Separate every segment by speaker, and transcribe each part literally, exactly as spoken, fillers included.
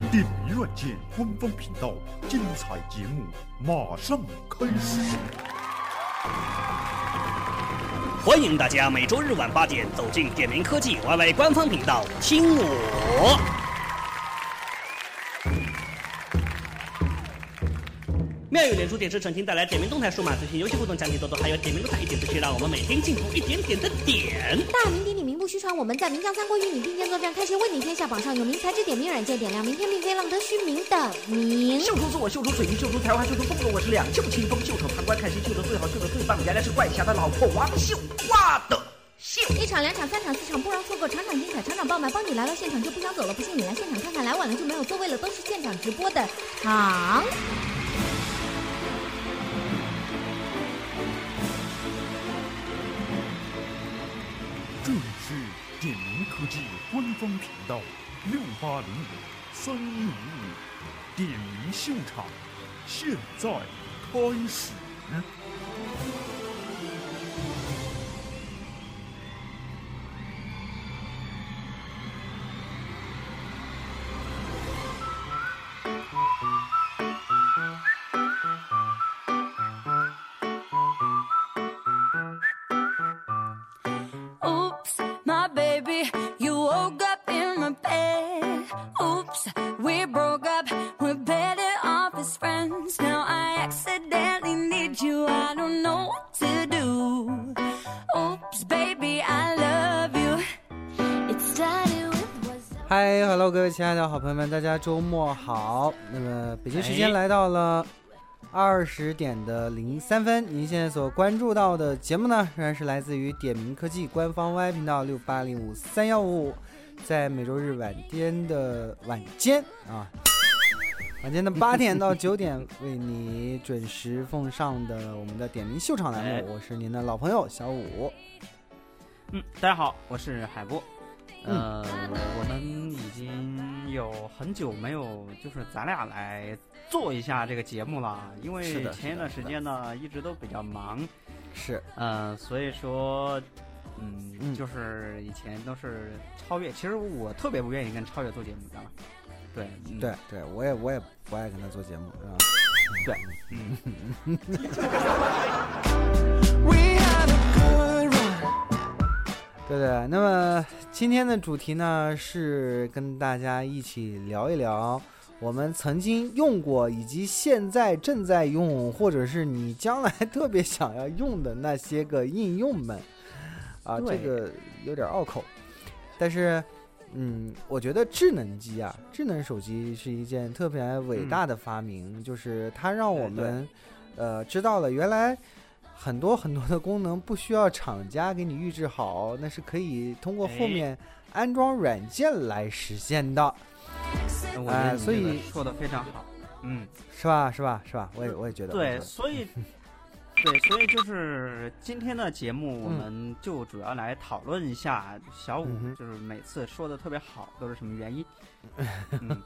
Speaker 1: 点迷软件官方频道，精彩节目马上开始。
Speaker 2: 欢迎大家每周日晚八点走进点名科技 Y Y 官方频道，听我。妙语连珠点石成听带来点名动态、数码资讯、游戏互动、奖品多多，还有点名动态一点资讯，让我们每天进步一点点的点。
Speaker 3: 大名鼎鼎名不虚传，我们在名将三国与你并肩作战，开启为你天下榜上有名材质点名软件，点亮明天并非浪得虚名的名。
Speaker 4: 秀出自我，秀出水平，秀出才华，秀出风格，我是两袖清风，袖手旁观，看谁秀得最好，秀得最棒，原来是怪侠的老婆王秀花的。
Speaker 3: 一场两场三场四场不容错过，场场精彩，场场爆满，帮你来到现场就不想走了，不信你来现场看看，来晚了就没有座位了，都是现场直播的场。
Speaker 1: 这里是点名科技官方频道六八零五三一五五点名秀场，现在开始。
Speaker 5: 嗨 ，Hello， 各位亲爱的好朋友们，大家周末好。那么北京时间来到了二十点的零三分，您现在所关注到的节目呢，仍然是来自于点名科技官方 Y 频道六八零五三一五，在每周日晚间的晚间啊，晚间的八点到九点为你准时奉上的我们的点名秀场栏目，我是您的老朋友小五。
Speaker 6: 嗯，大家好，我是海波。呃、嗯，我们已经有很久没有就是咱俩来做一下这个节目了，因为前一段时间呢一直都比较忙，
Speaker 5: 是，
Speaker 6: 呃，所以说，嗯，嗯就是以前都是超越，其实我特别不愿意跟超越做节目，知道吗？对，嗯、
Speaker 5: 对对，我也我也不爱跟他做节目，是吧？
Speaker 6: 对，嗯。
Speaker 5: 对对，那么今天的主题呢是跟大家一起聊一聊我们曾经用过以及现在正在用，或者是你将来特别想要用的那些个应用们啊，这个有点拗口，但是嗯，我觉得智能机啊，智能手机是一件特别伟大的发明，嗯、就是它让我们呃知道了原来很多很多的功能不需要厂家给你预制好，那是可以通过后面安装软件来实现的。
Speaker 6: 哎、呃，所以说的非常好，嗯，
Speaker 5: 是吧？是吧？是吧？我也我也觉得。
Speaker 6: 对，所以，对，所以就是今天的节目，我们就主要来讨论一下小五，嗯、就是每次说的特别好都是什么原因。嗯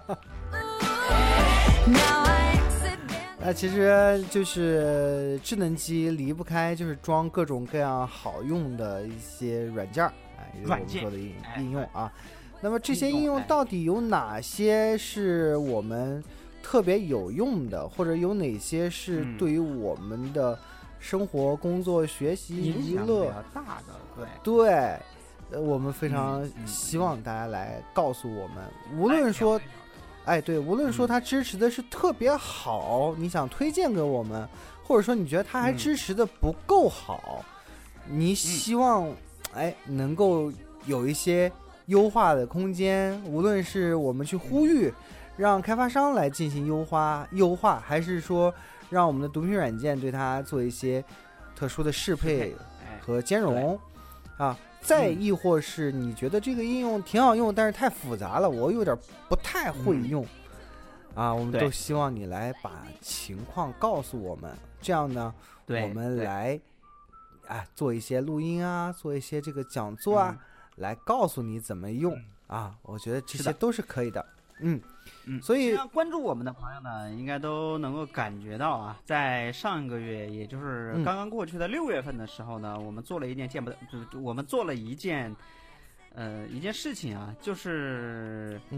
Speaker 5: 那其实就是智能机离不开就是装各种各样好用的一些软件，哎，也就是我们说的应应用啊。那么这些应用到底有哪些是我们特别有用的，或者有哪些是对于我们的生活、工作、学习、娱乐
Speaker 6: 比较大的？
Speaker 5: 对对，呃，我们非常希望大家来告诉我们，无论说。哎，对，无论说它支持的是特别好，嗯、你想推荐给我们，或者说你觉得它还支持的不够好，嗯、你希望哎能够有一些优化的空间，无论是我们去呼吁让开发商来进行优化优化，还是说让我们的读屏软件对它做一些特殊的适配和兼容啊。再亦或是你觉得这个应用挺好用，但是太复杂了，我有点不太会用，嗯、啊，我们都希望你来把情况告诉我们，这样呢，我们来啊做一些录音啊，做一些这个讲座啊，嗯、来告诉你怎么用、嗯、啊，我觉得这些都是可以的。嗯
Speaker 6: 嗯，
Speaker 5: 所以
Speaker 6: 关注我们的朋友呢，应该都能够感觉到啊，在上个月，也就是刚刚过去的六月份的时候呢，嗯、我们做了一件见不得，我们做了一件，呃，一件事情啊，就是
Speaker 5: 嗯，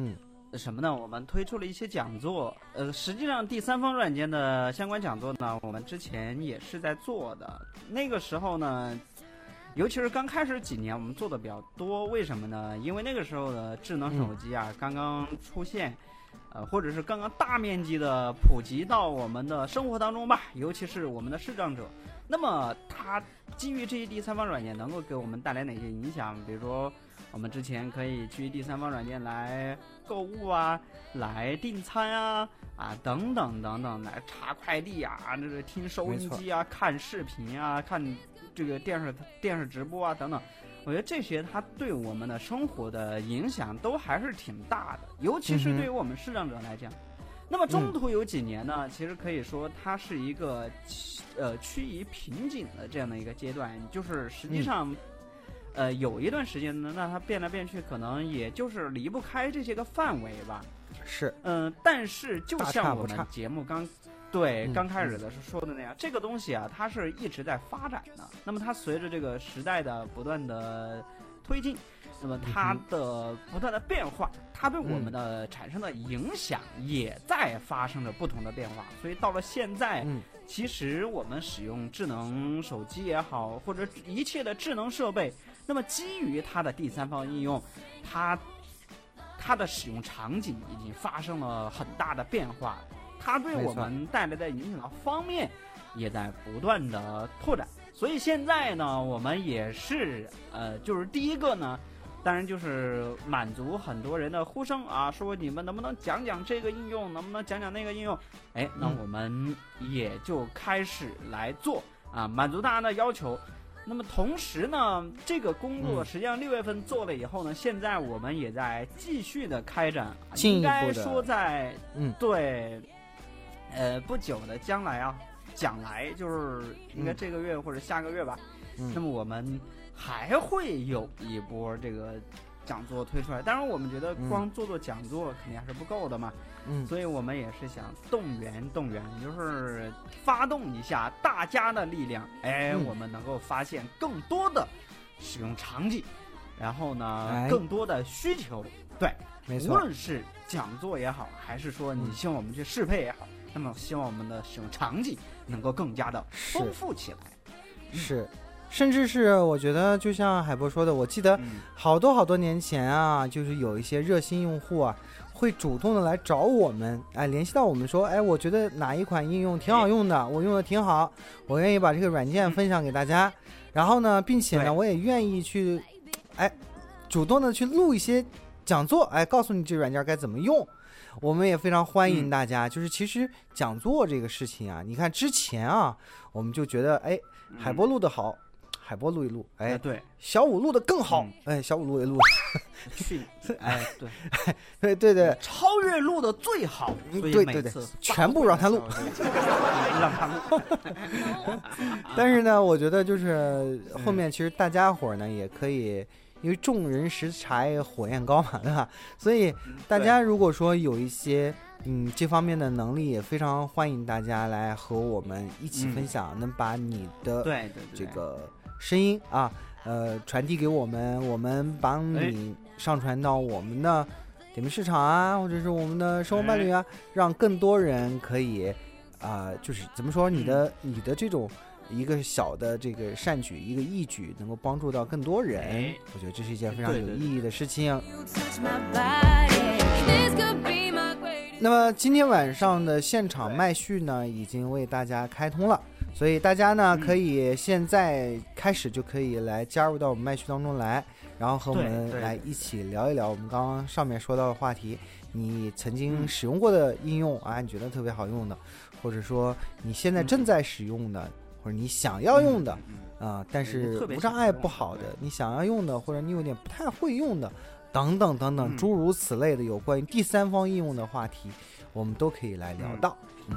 Speaker 6: 什么呢？我们推出了一些讲座，呃，实际上第三方软件的相关讲座呢，我们之前也是在做的。那个时候呢，尤其是刚开始几年，我们做的比较多。为什么呢？因为那个时候的智能手机啊，嗯、刚刚出现，呃，或者是刚刚大面积的普及到我们的生活当中吧，尤其是我们的视障者。那么，它基于这些第三方软件能够给我们带来哪些影响？比如说，我们之前可以去第三方软件来购物啊，来订餐啊，啊等等等等，来查快递啊，这个听收音机啊，看视频啊，看这个电视电视直播啊等等。我觉得这些它对我们的生活的影响都还是挺大的，尤其是对于我们视障者来讲。嗯、那么中途有几年呢，嗯、其实可以说它是一个呃趋于瓶颈的这样的一个阶段，就是实际上。嗯呃，有一段时间呢，那它变来变去，可能也就是离不开这些个范围吧。
Speaker 5: 是，
Speaker 6: 嗯、呃，但是就像我们节目刚对、嗯、刚开始的是说的那样、嗯，这个东西啊，它是一直在发展的。那么它随着这个时代的不断的推进，那么它的不断的变化，它对我们的产生的影响也在发生着不同的变化。所以到了现在。嗯其实我们使用智能手机也好，或者一切的智能设备，那么基于它的第三方应用，它它的使用场景已经发生了很大的变化，它对我们带来的影响方面也在不断的拓展。所以现在呢，我们也是呃，就是第一个呢。当然就是满足很多人的呼声啊，说你们能不能讲讲这个应用，能不能讲讲那个应用？哎，那我们也就开始来做啊，满足大家的要求。那么同时呢，这个工作实际上六月份做了以后呢，嗯、现在我们也在继续的开展，应该说在嗯对，呃不久的将来啊，将来就是应该这个月或者下个月吧。嗯、那么我们。还会有一波这个讲座推出来，当然我们觉得光做做讲座肯定还是不够的嘛，嗯，所以我们也是想动员动员，就是发动一下大家的力量，哎，嗯、我们能够发现更多的使用场景，然后呢，哎、更多的需求，对，
Speaker 5: 没错，
Speaker 6: 无论是讲座也好，还是说你希望我们去适配也好，嗯、那么希望我们的使用场景能够更加的丰富起来，
Speaker 5: 是。甚至是我觉得就像海波说的，我记得好多好多年前啊，就是有一些热心用户啊会主动的来找我们，哎，联系到我们说，哎，我觉得哪一款应用挺好用的，我用的挺好，我愿意把这个软件分享给大家，然后呢并且呢我也愿意去哎主动的去录一些讲座，哎，告诉你这软件该怎么用。我们也非常欢迎大家、嗯、就是其实讲座这个事情啊，你看之前啊我们就觉得哎海波录的好、嗯海波录一录，哎，
Speaker 6: 对，
Speaker 5: 小五录的更好，嗯、哎，小五录一录，
Speaker 6: 去，哎，对，
Speaker 5: 对对对，
Speaker 6: 超越录的最好，
Speaker 5: 对对对，全部让他录，
Speaker 6: 让他录。
Speaker 5: 但是呢，我觉得就是后面其实大家伙呢也可以，因为众人拾柴火焰高嘛，对吧？所以大家如果说有一些嗯这方面的能力，也非常欢迎大家来和我们一起分享，嗯、能把你的
Speaker 6: 对对
Speaker 5: 这个。声音啊，呃，传递给我们，我们帮你上传到我们的点评市场啊，或者是我们的生活伴侣啊，让更多人可以啊、呃，就是怎么说，你的、嗯、你的这种一个小的这个善举，一个义举，能够帮助到更多人，哎、我觉得这是一件非常有意义的事情。那么今天晚上的现场麦序呢，已经为大家开通了。所以大家呢，可以现在开始就可以来加入到我们麦序当中来，然后和我们来一起聊一聊我们刚刚上面说到的话题，你曾经使用过的应用啊，你觉得特别好用的，或者说你现在正在使用的，或者你想要用的啊，但是无障碍不好的，你想要用的，或者你有点不太会用的，等等等等，诸如此类的有关于第三方应用的话题，我们都可以来聊到。嗯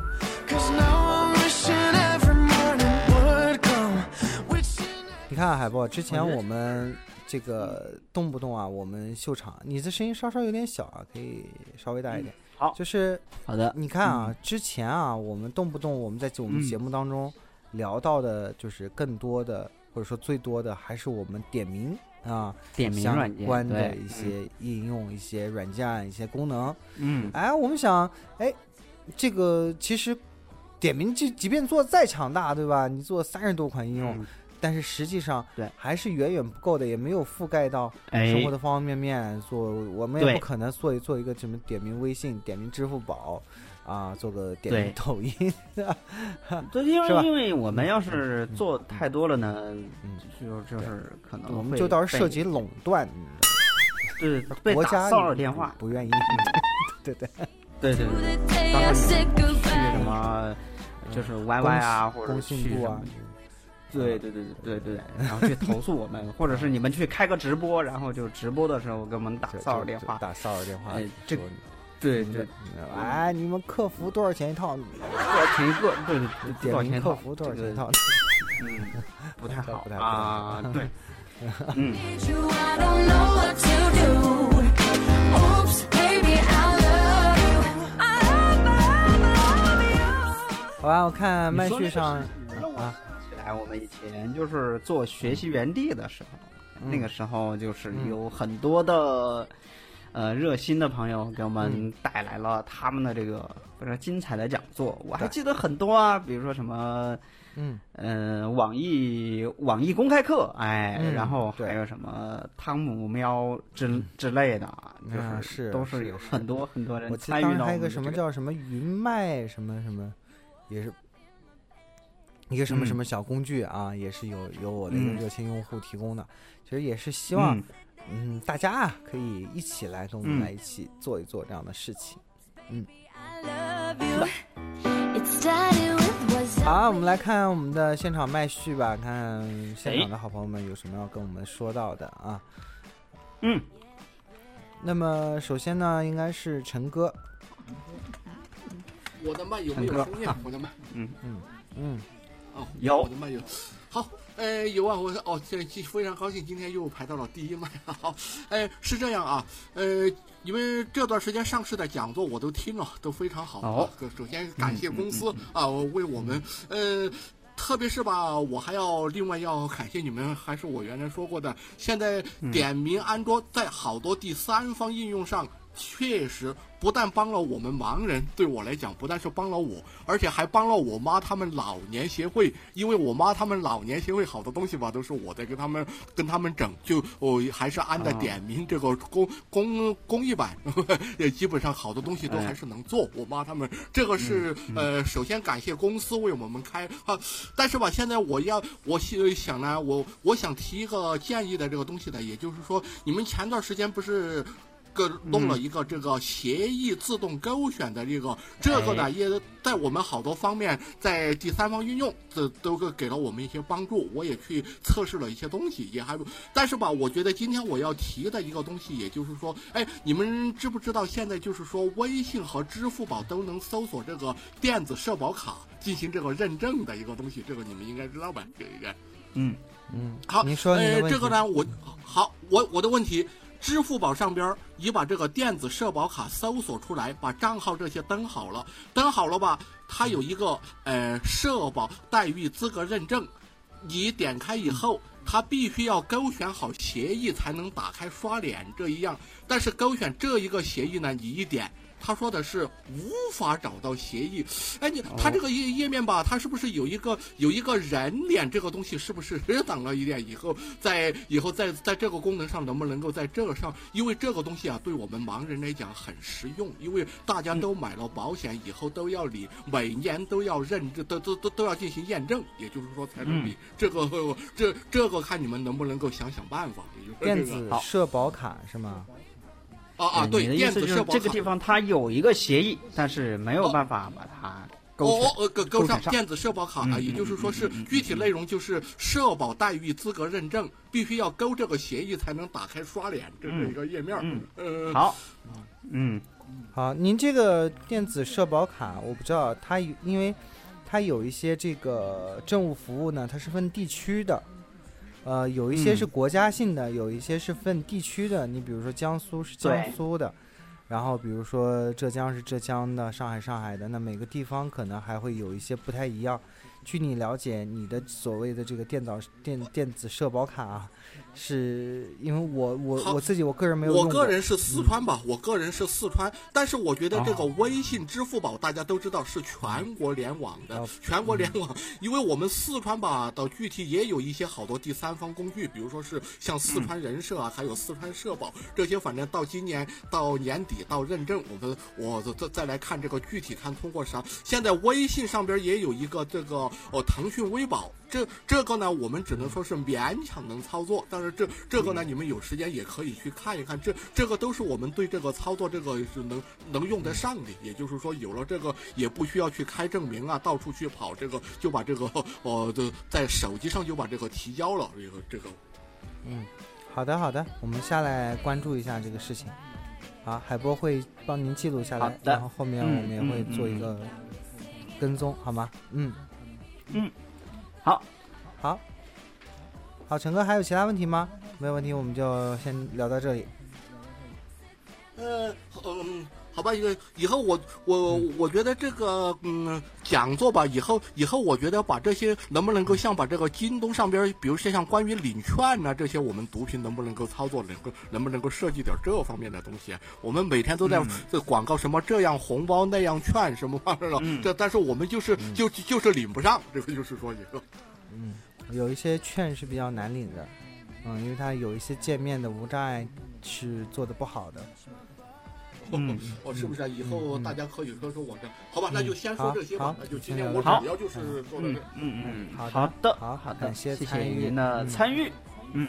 Speaker 5: 你看海波，之前我们这个动不动啊，我们秀场，你的声音稍稍有点小啊，可以稍微大一点。
Speaker 6: 嗯、好，
Speaker 5: 就是
Speaker 6: 好的。
Speaker 5: 你看啊、嗯，之前啊，我们动不动我们在我们节目当中聊到的，就是更多的、嗯、或者说最多的，还是我们点名啊，
Speaker 6: 点名软件
Speaker 5: 相关的一些应用、一些软件、一些功能。
Speaker 6: 嗯，
Speaker 5: 哎，我们想，哎，这个其实点名即即便做再强大，对吧？你做三十多款应用。嗯，但是实际上，
Speaker 6: 对，
Speaker 5: 还是远远不够的，也没有覆盖到生活的方方面面。做我们也不可能做一做一个什么点名微信、点名支付宝，啊，做个点名抖音，
Speaker 6: 对，因为因为我们要是做太多了呢，嗯，就就是可能
Speaker 5: 我们就到时候涉及垄断，
Speaker 6: 对，国家骚扰电话
Speaker 5: 不愿意，对对
Speaker 6: 对对对，当时去什么就是 Y Y 啊，或者去什么。对对对对对对，然后去投诉我们，或者是你们去开个直播，然后就直播的时候给我们打骚扰电话，
Speaker 5: 打骚扰电话。
Speaker 6: 哎，这对对，
Speaker 5: 哎，你们客服多少钱一套？
Speaker 6: 多少钱一个？对对对，
Speaker 5: 点名客服多少钱一套？
Speaker 6: 嗯，不太好，
Speaker 5: 不太好
Speaker 6: 啊。对，嗯。
Speaker 5: 好吧，我看麦序上啊。
Speaker 6: 哎，我们以前就是做学习园地的时候，嗯、那个时候就是有很多的、嗯、呃热心的朋友给我们带来了他们的这个非常精彩的讲座。我还记得很多啊，比如说什么，
Speaker 5: 嗯
Speaker 6: 呃，网易网易公开课，哎，
Speaker 5: 嗯、
Speaker 6: 然后还有什么汤姆喵之之类的，就是、
Speaker 5: 啊、是
Speaker 6: 都是有很多很多人参与到、这个。
Speaker 5: 我记得还有一个什么叫什么云麦什么什么，也是。一个什么什么小工具啊，嗯、也是有有我的一个热心用户提供的，嗯、其实也是希望，嗯，嗯大家啊可以一起来跟我们来一起做一做这样的事情，嗯。好，我们来看我们的现场麦序吧，看现场的好朋友们有什么要跟我们说到的啊。
Speaker 6: 嗯。
Speaker 5: 那么首先呢，应该是陈哥。
Speaker 7: 我的麦有没有声音？我的麦。
Speaker 6: 嗯
Speaker 5: 嗯嗯。
Speaker 7: 哦，
Speaker 6: 有
Speaker 7: 我的麦有，好，呃，有啊，我哦，这非常高兴，今天又排到了第一麦，好，哎，是这样啊，呃，因为这段时间上市的讲座我都听了，都非常好。
Speaker 6: 哦，
Speaker 7: 首先感谢公司、
Speaker 6: 嗯嗯、
Speaker 7: 啊，为我们，呃。特别是吧，我还要另外要感谢你们，还是我原来说过的，现在点名安卓在好多第三方应用上，确实不但帮了我们盲人，对我来讲不但是帮了我，而且还帮了我妈他们老年协会，因为我妈他们老年协会好多东西吧，都是我在跟他们跟他们整，就我、哦、还是安的点名这个公公公益版，也基本上好多东西都还是能做。我妈他们这个是、嗯嗯、呃，首先感谢公司为我们开啊，但是吧，现在我要我想呢，我我想提一个建议的这个东西呢，也就是说，你们前段时间不是。个弄了一个这个协议自动勾选的这个，这个呢也在我们好多方面，在第三方运用，这都给了我们一些帮助。我也去测试了一些东西，也还，但是吧，我觉得今天我要提的一个东西，也就是说，哎，你们知不知道现在就是说，微信和支付宝都能搜索这个电子社保卡进行这个认证的一个东西，这个你们应该知道吧？这个，
Speaker 6: 嗯
Speaker 5: 嗯，
Speaker 7: 好，
Speaker 5: 你说你的问题，
Speaker 7: 呃，这个呢，我好，我我的问题。支付宝上边已把这个电子社保卡搜索出来，把账号这些登好了，登好了吧？它有一个呃社保待遇资格认证，你点开以后，它必须要勾选好协议才能打开刷脸这一样。但是勾选这一个协议呢，你一点。他说的是无法找到协议，哎，你他这个页页面吧，它是不是有一个有一个人脸这个东西，是不是等了一点以后，在以后在在这个功能上能不能够在这个上？因为这个东西啊，对我们盲人来讲很实用，因为大家都买了保险以后都要理，每年都要认证，都都都都要进行验证，也就是说才能理、嗯、这个这这个看你们能不能够想想办法。
Speaker 5: 电子社保卡是吗？
Speaker 7: 啊啊，对，
Speaker 6: 你的意思就是这个地方它有一个协议，但是没有办法把它勾
Speaker 7: 哦哦勾勾上电子社保卡啊、嗯，也就是说是具体内容就是社保待遇资格认证，必须要勾这个协议才能打开刷脸这是一个页面。
Speaker 6: 嗯，
Speaker 7: 呃，
Speaker 6: 好，嗯，
Speaker 5: 好，您这个电子社保卡，我不知道它因为它有一些这个政务服务呢，它是分地区的。呃，有一些是国家性的、嗯，有一些是分地区的。你比如说江苏是江苏的，然后比如说浙江是浙江的，上海上海的。那每个地方可能还会有一些不太一样。 据你了解，你的所谓的这个电脑电电子社保卡啊，是因为我我我自己我个人没有用过，
Speaker 7: 我个人是四川吧、嗯，我个人是四川，但是我觉得这个微信、支付宝大家都知道是全国联网的，哦、全国联网、嗯，因为我们四川吧的具体也有一些好多第三方工具，比如说是像四川人社啊，嗯、还有四川社保这些，反正到今年到年底到认证，我们我再再来看这个具体看通过啥。现在微信上边也有一个这个哦腾讯微保。这这个呢，我们只能说是勉强能操作，但是这这个呢，你们有时间也可以去看一看，这这个都是我们对这个操作这个是能能用得上的，也就是说有了这个也不需要去开证明啊，到处去跑，这个就把这个呃在手机上就把这个提交了，这个这个。
Speaker 5: 嗯，好的好的，我们下来关注一下这个事情。好，海波会帮您记录下来，然后后面我们也会做一个跟踪，嗯、好吗？嗯
Speaker 6: 嗯。好，
Speaker 5: 好，好，陈哥还有其他问题吗？没有问题，我们就先聊到这里。
Speaker 7: 呃，嗯，好吧，以后我我我觉得这个嗯讲座吧，以后以后我觉得把这些能不能够像把这个京东上边，比如说像关于领券啊这些，我们毒品能不能够操作，能够能不能够设计点这方面的东西？我们每天都在这广告什么这样红包那样券什么玩意儿了，嗯、这但是我们就是就就是领不上，这个就是说以后。
Speaker 5: 嗯，有一些券是比较难领的，嗯，因为它有一些界面的无障碍是做的不好的。
Speaker 7: 嗯，哦，是不是啊？以后大家可以说说我这，好吧，那就先说这些吧。那就今天我主要就是做的这，
Speaker 6: 嗯嗯嗯，
Speaker 5: 好的，
Speaker 6: 好好的，
Speaker 5: 感谢
Speaker 6: 谢谢您的参与，嗯。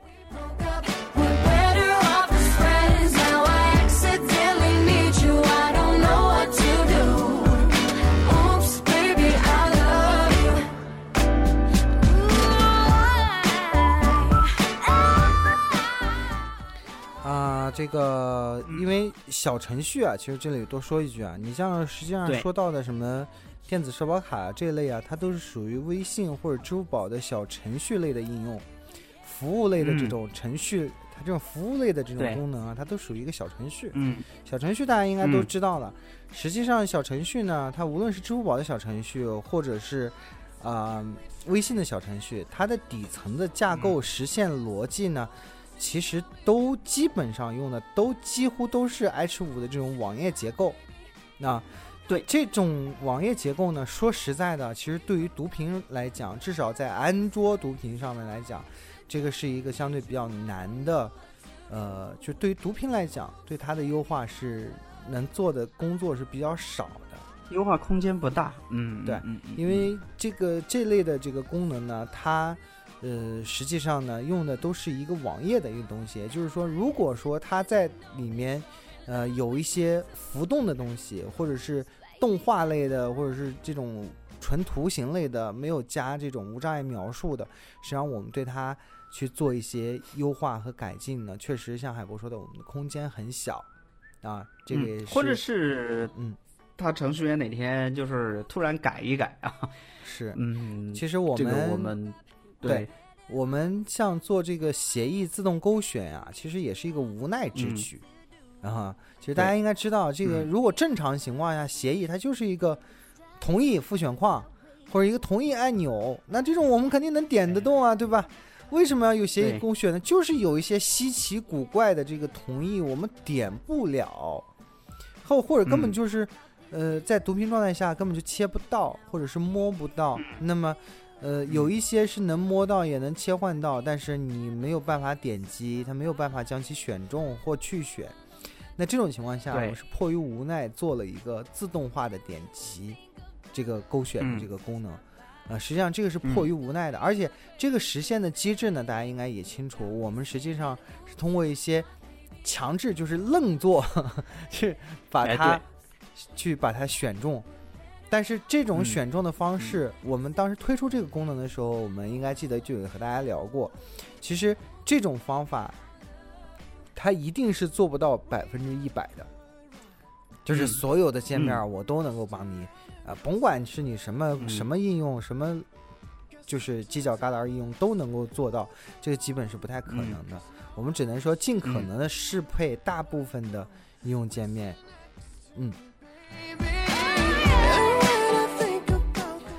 Speaker 5: 啊，这个因为小程序啊，其实这里多说一句啊，你像实际上说到的什么电子社保卡这类啊，它都是属于微信或者支付宝的小程序类的应用，服务类的这种程序，嗯、它这种服务类的这种功能啊，它都属于一个小程序。
Speaker 6: 嗯，
Speaker 5: 小程序大家应该都知道了。嗯、实际上，小程序呢，它无论是支付宝的小程序，或者是啊、呃、微信的小程序，它的底层的架构实现逻辑呢。嗯其实都基本上用的都几乎都是 H 五 的这种网页结构，那对这种网页结构呢，说实在的，其实对于毒品来讲，至少在安卓毒品上面来讲，这个是一个相对比较难的，呃，就对于毒品来讲，对它的优化是能做的工作是比较少的，
Speaker 6: 优化空间不大。嗯，
Speaker 5: 对，
Speaker 6: 嗯嗯
Speaker 5: 因为这个这类的这个功能呢，它。呃，实际上呢，用的都是一个网页的一个东西，也就是说，如果说它在里面，呃，有一些浮动的东西，或者是动画类的，或者是这种纯图形类的，没有加这种无障碍描述的，实际上我们对它去做一些优化和改进呢，确实像海波说的，我们的空间很小啊，这个也是，
Speaker 6: 嗯、或者是
Speaker 5: 嗯，
Speaker 6: 他程序员哪天就是突然改一改啊，
Speaker 5: 是，
Speaker 6: 嗯，
Speaker 5: 其实我们、
Speaker 6: 这个、我们。
Speaker 5: 对，我们像做这个协议自动勾选啊，其实也是一个无奈之举。然后、嗯，其实大家应该知道，这个如果正常情况下，协议它就是一个同意复选框或者一个同意按钮，那这种我们肯定能点得动啊，对吧？为什么要有协议勾选呢？就是有一些稀奇古怪的这个同意我们点不了，或或者根本就是、嗯、呃在毒品状态下根本就切不到，或者是摸不到，那么。呃，有一些是能摸到也能切换到，但是你没有办法点击，它没有办法将其选中或去选。那这种情况下，我是迫于无奈做了一个自动化的点击这个勾选的这个功能。嗯、呃，实际上这个是迫于无奈的，嗯、而且这个实现的机制呢，大家应该也清楚，我们实际上是通过一些强制，就是愣做，去把它、哎、去把它选中。但是这种选中的方式、嗯、我们当时推出这个功能的时候，我们应该记得就有和大家聊过，其实这种方法它一定是做不到百分之一百的，就是所有的界面我都能够帮你、嗯呃、甭管是你什么、嗯、什么应用，什么就是犄角旮旯应用都能够做到，这个基本是不太可能的、嗯、我们只能说尽可能的适配大部分的应用界面。嗯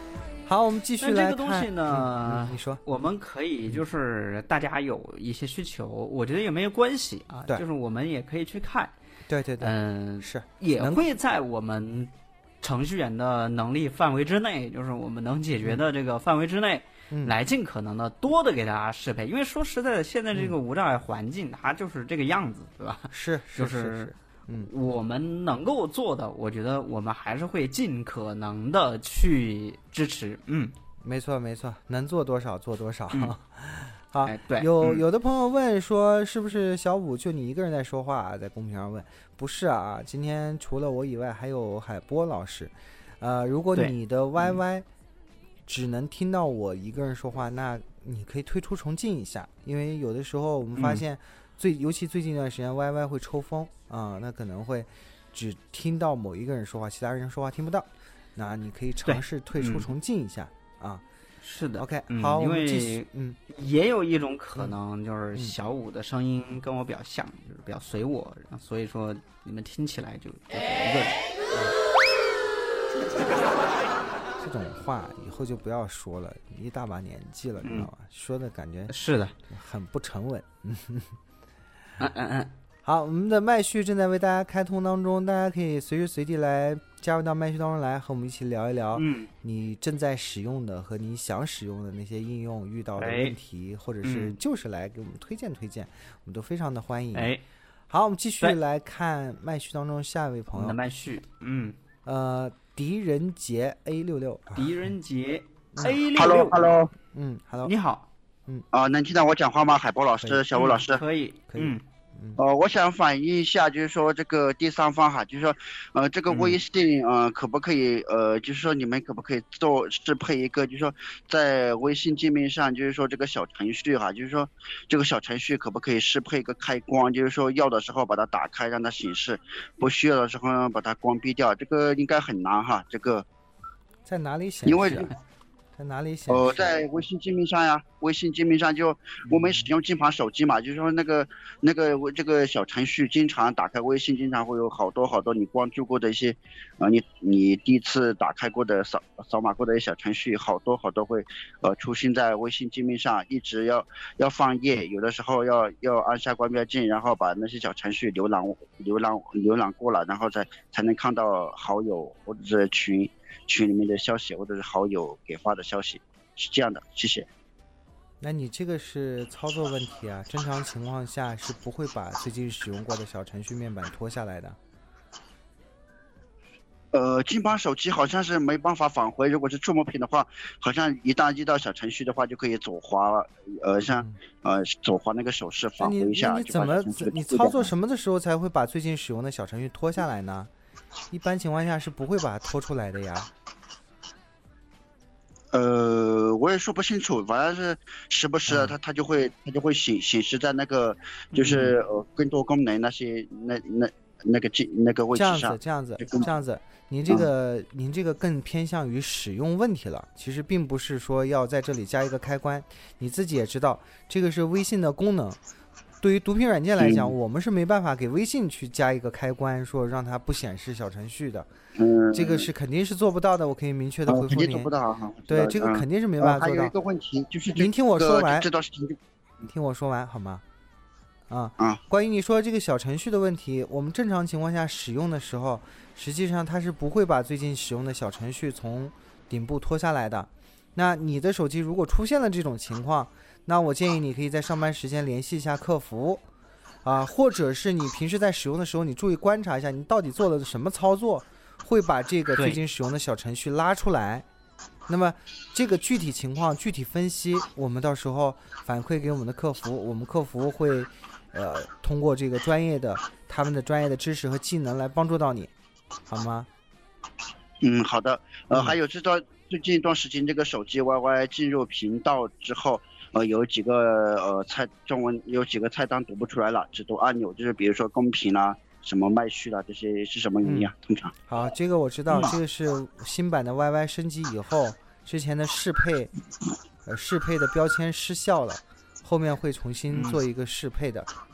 Speaker 5: 好，我们继续来看
Speaker 6: 这个东西呢、
Speaker 5: 嗯嗯。你说，
Speaker 6: 我们可以就是大家有一些需求，我觉得也没有关系啊。
Speaker 5: 对，
Speaker 6: 就是我们也可以去看。
Speaker 5: 对对对，
Speaker 6: 嗯，
Speaker 5: 是
Speaker 6: 也会在我们程序员的能力范围之内，就是我们能解决的这个范围之内，
Speaker 5: 嗯、
Speaker 6: 来尽可能的多的给大家适配。因为说实在的，现在这个无障碍环境、嗯、它就是这个样子，对吧？
Speaker 5: 是，
Speaker 6: 就是。
Speaker 5: 是是是
Speaker 6: 嗯，我们能够做的，我觉得我们还是会尽可能的去支持。嗯，
Speaker 5: 没错没错，能做多少做多少。
Speaker 6: 嗯、
Speaker 5: 好，
Speaker 6: 哎、对，
Speaker 5: 有
Speaker 6: 嗯、
Speaker 5: 有的朋友问说，是不是小五就你一个人在说话、啊？在公屏上问，不是啊，今天除了我以外，还有海波老师。呃，如果你的 Y Y 只能听到我一个人说话，嗯、那你可以退出重进一下，因为有的时候我们发现。嗯最尤其最近一段时间 Y Y 会抽风啊、呃，那可能会只听到某一个人说话，其他人说话听不到。那你可以尝试退出重进一下、嗯、啊。
Speaker 6: 是的
Speaker 5: ，OK，、
Speaker 6: 嗯、
Speaker 5: 好，
Speaker 6: 因
Speaker 5: 我们继续。嗯，
Speaker 6: 也有一种可能就是小五的声音跟我比较像，嗯、就是比较随我，所以说你们听起来就就是一个人。
Speaker 5: 这种话以后就不要说了，一大把年纪了，你知道吗？嗯、说的感觉
Speaker 6: 是的，
Speaker 5: 很不沉稳。
Speaker 6: 嗯嗯嗯，
Speaker 5: 好，我们的麦序正在为大家开通当中，大家可以随时随地来加入到麦序当中来，和我们一起聊一聊，
Speaker 6: 嗯，
Speaker 5: 你正在使用的和你想使用的那些应用遇到的问题，
Speaker 6: 哎、
Speaker 5: 或者是就是来给我们推荐推荐，嗯、我们都非常的欢迎。
Speaker 6: 哎，
Speaker 5: 好，我们继续来看麦序当中下一位朋友。
Speaker 6: 的麦序，嗯，
Speaker 5: 呃，狄仁杰 A 六六，
Speaker 6: 狄仁杰 A 六六
Speaker 8: ，Hello Hello，
Speaker 5: 嗯 ，Hello，
Speaker 6: 你好。
Speaker 5: 嗯
Speaker 8: 啊、呃，能听到我讲话吗？海波老师、小吴老师，
Speaker 6: 可以，
Speaker 5: 可以。
Speaker 6: 嗯，
Speaker 8: 呃，我想反映一下，就是说这个第三方哈，就是说，呃，这个微信，呃，可不可以，呃，就是说你们可不可以做适配一个，就是说在微信界面上，就是说这个小程序哈，就是说这个小程序可不可以适配一个开关，就是说要的时候把它打开让它显示，不需要的时候呢把它关闭掉，这个应该很难哈，这个
Speaker 5: 在哪里显示、啊？
Speaker 8: 因为
Speaker 5: 在哪里显示？
Speaker 8: 呃，在微信界面上呀，微信界面上就我们使用键盘手机嘛，嗯、就是说那个那个这个小程序，经常打开微信，经常会有好多好多你关注过的一些，呃，你你第一次打开过的扫扫码过的一些小程序，好多好多会呃出现在微信界面上，一直要要放页，有的时候要要按下关闭键，然后把那些小程序浏览浏览浏览过了，然后才才能看到好友或者是群。群里面的消息或者是好友给发的消息，是这样的，谢谢。
Speaker 5: 那你这个是操作问题啊，正常情况下是不会把最近使用过的小程序面板拖下来的。
Speaker 8: 呃，键盘手机好像是没办法返回，如果是触摸屏的话，好像一旦遇到小程序的话，就可以左滑，呃，像呃左滑那个手势返回一下。
Speaker 5: 你, 你怎么你操作什么的时候才会把最近使用的小程序拖下来呢？一般情况下是不会把它拖出来的呀。
Speaker 8: 呃，我也说不清楚，反正是时不时它它就会它就会显显示在那个就是呃更多功能那些那那那个这那个位置上。
Speaker 5: 这样子，这样子，这样子，您这个、嗯、您这个更偏向于使用问题了，其实并不是说要在这里加一个开关，你自己也知道，这个是微信的功能。对于读屏软件来讲、嗯，我们是没办法给微信去加一个开关，说让它不显示小程序的。
Speaker 8: 嗯，
Speaker 5: 这个是肯定是做不到的。我可以明确的回复您。
Speaker 8: 肯定做不到哈。
Speaker 5: 对，这个肯定是没办法做到。
Speaker 8: 呃、还有一个问题就是、这个，
Speaker 5: 您听我说完。
Speaker 8: 这段时间，
Speaker 5: 你听我说完好吗？啊
Speaker 8: 啊！
Speaker 5: 关于你说这个小程序的问题，我们正常情况下使用的时候，实际上它是不会把最近使用的小程序从顶部拖下来的。那你的手机如果出现了这种情况，那我建议你可以在上班时间联系一下客服。啊，或者是你平时在使用的时候，你注意观察一下，你到底做了什么操作，会把这个最近使用的小程序拉出来。那么这个具体情况具体分析，我们到时候反馈给我们的客服，我们客服会呃通过这个专业的他们的专业的知识和技能来帮助到你，好吗？
Speaker 8: 嗯，好的。呃，嗯、还有这段最近一段时间，这个手机 Y Y 进入频道之后。呃，有几个呃菜中文有几个菜单读不出来了，只读按钮，就是比如说公屏啦、什么麦序啦，这些是什么原因啊？嗯、通常
Speaker 5: 好，这个我知道，嗯、这个是新版的 Y Y 升级以后，之前的适配，呃适配的标签失效了，后面会重新做一个适配的。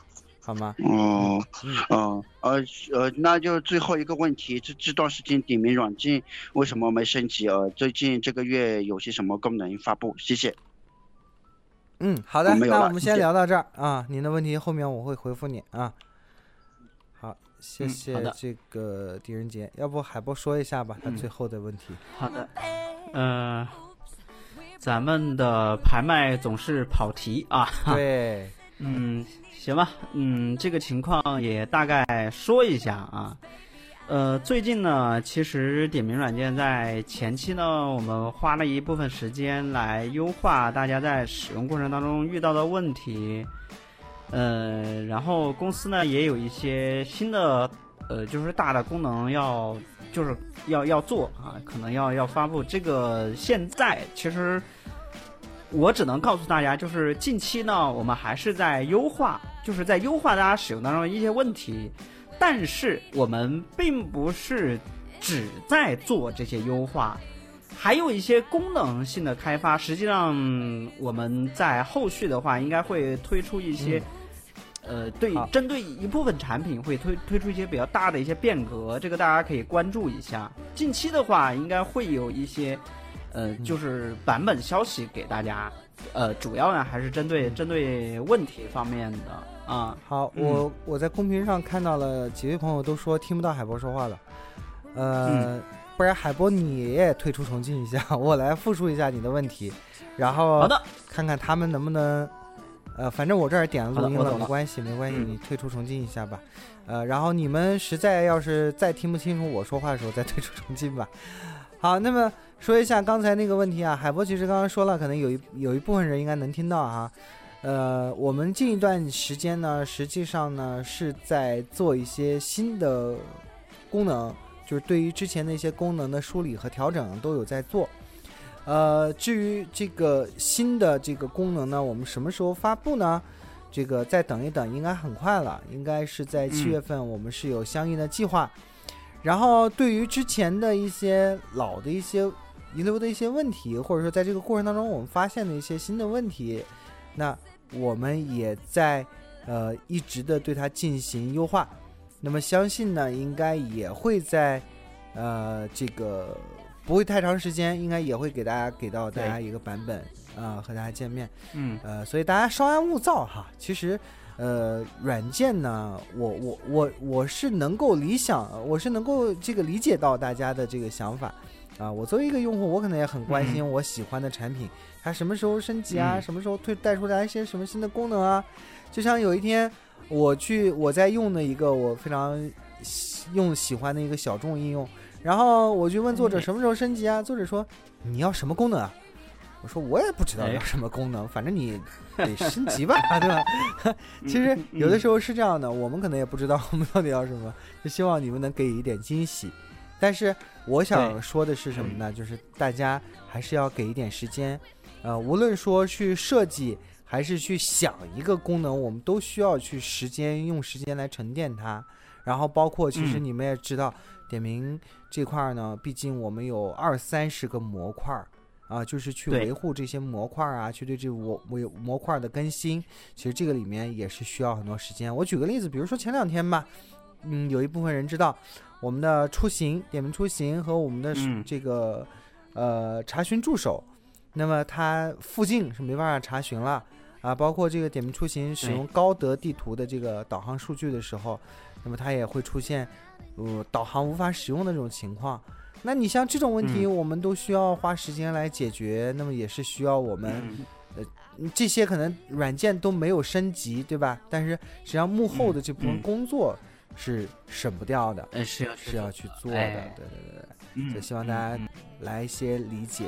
Speaker 5: 好吗？
Speaker 8: 哦，哦，呃呃，那就最后一个问题，这这段时间点名软件为什么没升级？呃，最近这个月有些什么功能发布？谢谢。
Speaker 5: 嗯，好的，
Speaker 8: 我
Speaker 5: 那我们先聊到这儿啊。您的问题后面我会回复你啊。好，谢谢这个狄仁杰，要不海波说一下吧，他最后的问题。
Speaker 6: 嗯、好的，呃，咱们的排麦总是跑题啊。
Speaker 5: 对，
Speaker 6: 嗯，行吧，嗯，这个情况也大概说一下啊。呃，最近呢，其实点名软件在前期呢，我们花了一部分时间来优化大家在使用过程当中遇到的问题。呃，然后公司呢也有一些新的，呃，就是大的功能要，就是要要做啊，可能要要发布。这个现在其实我只能告诉大家，就是近期呢，我们还是在优化，就是在优化大家使用当中的一些问题。但是我们并不是只在做这些优化，还有一些功能性的开发。实际上，我们在后续的话，应该会推出一些，嗯、呃，对，针对一部分产品会推推出一些比较大的一些变革，这个大家可以关注一下。近期的话，应该会有一些，呃，就是版本消息给大家。呃，主要呢还是针对针对问题方面的。啊，
Speaker 5: 好，我、嗯、我在公屏上看到了几位朋友都说听不到海波说话了，呃、嗯，不然海波你也退出重进一下，我来复述一下你的问题，然后
Speaker 6: 好的，
Speaker 5: 看看他们能不能，呃，反正我这儿点了录音了，没关系，没关系，
Speaker 6: 嗯、
Speaker 5: 你退出重进一下吧，呃，然后你们实在要是再听不清楚我说话的时候再退出重进吧。好，那么说一下刚才那个问题啊，海波其实刚刚说了，可能有一有一部分人应该能听到啊。呃，我们近一段时间呢，实际上呢是在做一些新的功能，就是对于之前的一些功能的梳理和调整都有在做。呃，至于这个新的这个功能呢，我们什么时候发布呢？这个再等一等，应该很快了，应该是在七月份，我们是有相应的计划。嗯、然后对于之前的一些老的一些遗留的一些问题，或者说在这个过程当中我们发现的一些新的问题，那我们也在呃一直的对它进行优化，那么相信呢应该也会在呃这个不会太长时间，应该也会给大家给到大家一个版本啊、呃、和大家见面，
Speaker 6: 嗯
Speaker 5: 呃所以大家稍安勿躁哈。其实呃软件呢，我我我我是能够理想，我是能够这个理解到大家的这个想法啊。我作为一个用户，我可能也很关心我喜欢的产品。嗯它什么时候升级啊、嗯、什么时候推带出来一些什么新的功能啊。就像有一天我去我在用的一个我非常用喜欢的一个小众应用，然后我去问作者什么时候升级啊、嗯、作者说你要什么功能啊，我说我也不知道要什么功能、哎、反正你得升级吧对吧其实有的时候是这样的，我们可能也不知道我们到底要什么，就希望你们能给一点惊喜。但是我想说的是什么呢，就是大家还是要给一点时间，呃，无论说去设计还是去想一个功能，我们都需要去时间用时间来沉淀它。然后包括其实你们也知道、嗯、点名这块呢，毕竟我们有二三十个模块啊，就是去维护这些模块啊，去对这模模块的更新，其实这个里面也是需要很多时间。我举个例子，比如说前两天吧，嗯，有一部分人知道我们的出行点名出行和我们的这个、嗯、呃查询助手，那么它附近是没办法查询了啊，包括这个点名出行使用高德地图的这个导航数据的时候，那么它也会出现呃导航无法使用的这种情况。那你像这种问题、嗯、我们都需要花时间来解决，那么也是需要我们、嗯、呃这些可能软件都没有升级，对吧？但是实际上幕后的这部分工作、嗯嗯是省不掉的，
Speaker 6: 嗯，是要
Speaker 5: 是要去做的，
Speaker 6: 哎、
Speaker 5: 对对对，嗯，所以希望大家来一些理解。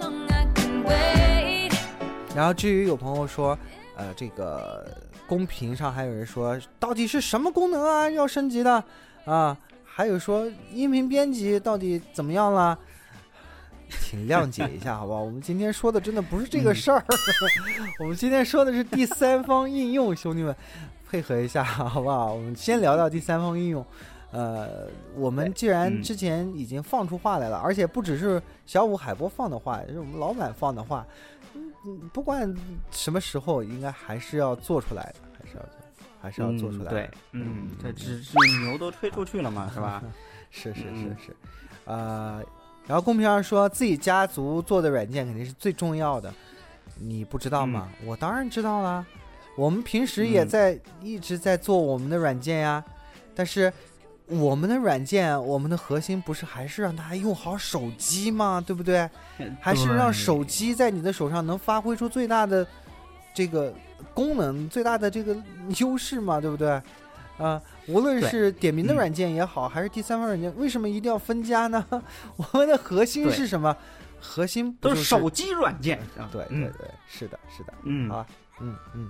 Speaker 6: 嗯、
Speaker 5: 然后至于有朋友说，呃，这个公屏上还有人说，到底是什么功能啊要升级的啊？还有说音频编辑到底怎么样了？请谅解一下，好不好？我们今天说的真的不是这个事儿，嗯、我们今天说的是第三方应用，兄弟们。配合一下好不好？我们先聊到第三方应用。呃，我们既然之前已经放出话来了，而且不只是小五海波放的话，也是我们老板放的话，嗯，不管什么时候应该还是要做出来的，还是要做， 还是要做出来的。
Speaker 6: 嗯、对，嗯，这只是牛都吹出去了嘛，是吧？
Speaker 5: 是是是是，呃，然后公屏上说自己家族做的软件肯定是最重要的，你不知道吗？嗯、我当然知道啦，我们平时也在、嗯、一直在做我们的软件呀，但是。我们的软件，我们的核心不是还是让大家用好手机吗？对不对？还是让手机在你的手上能发挥出最大的这个功能，最大的这个优势嘛？对不对？啊、呃，无论是点名的软件也好，还是第三方软件，为什么一定要分家呢？我们的核心是什么？核心不、就是、
Speaker 6: 都是手机软件。
Speaker 5: 对对对，嗯、是的，是的。
Speaker 6: 嗯，
Speaker 5: 好，嗯嗯。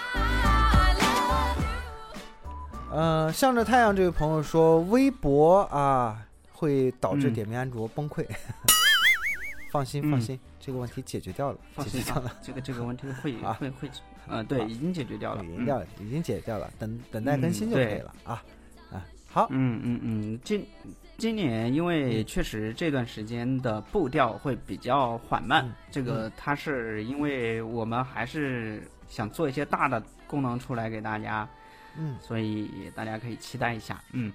Speaker 5: 呃，向着太阳这位朋友说，微博啊会导致点名安卓崩溃。嗯、放心放心、嗯，这个问题解决掉了，
Speaker 6: 放心
Speaker 5: 解决掉了。
Speaker 6: 这个这个问题会啊会会，呃，对，已经解决掉了，
Speaker 5: 已经掉了，已经解决掉了，等等待更新就可以了、嗯、啊啊。好，
Speaker 6: 嗯嗯嗯，今今年因为确实这段时间的步调会比较缓慢，嗯、这个它是因为我们还是想做一些大的功能出来给大家。嗯，所以大家可以期待一下。嗯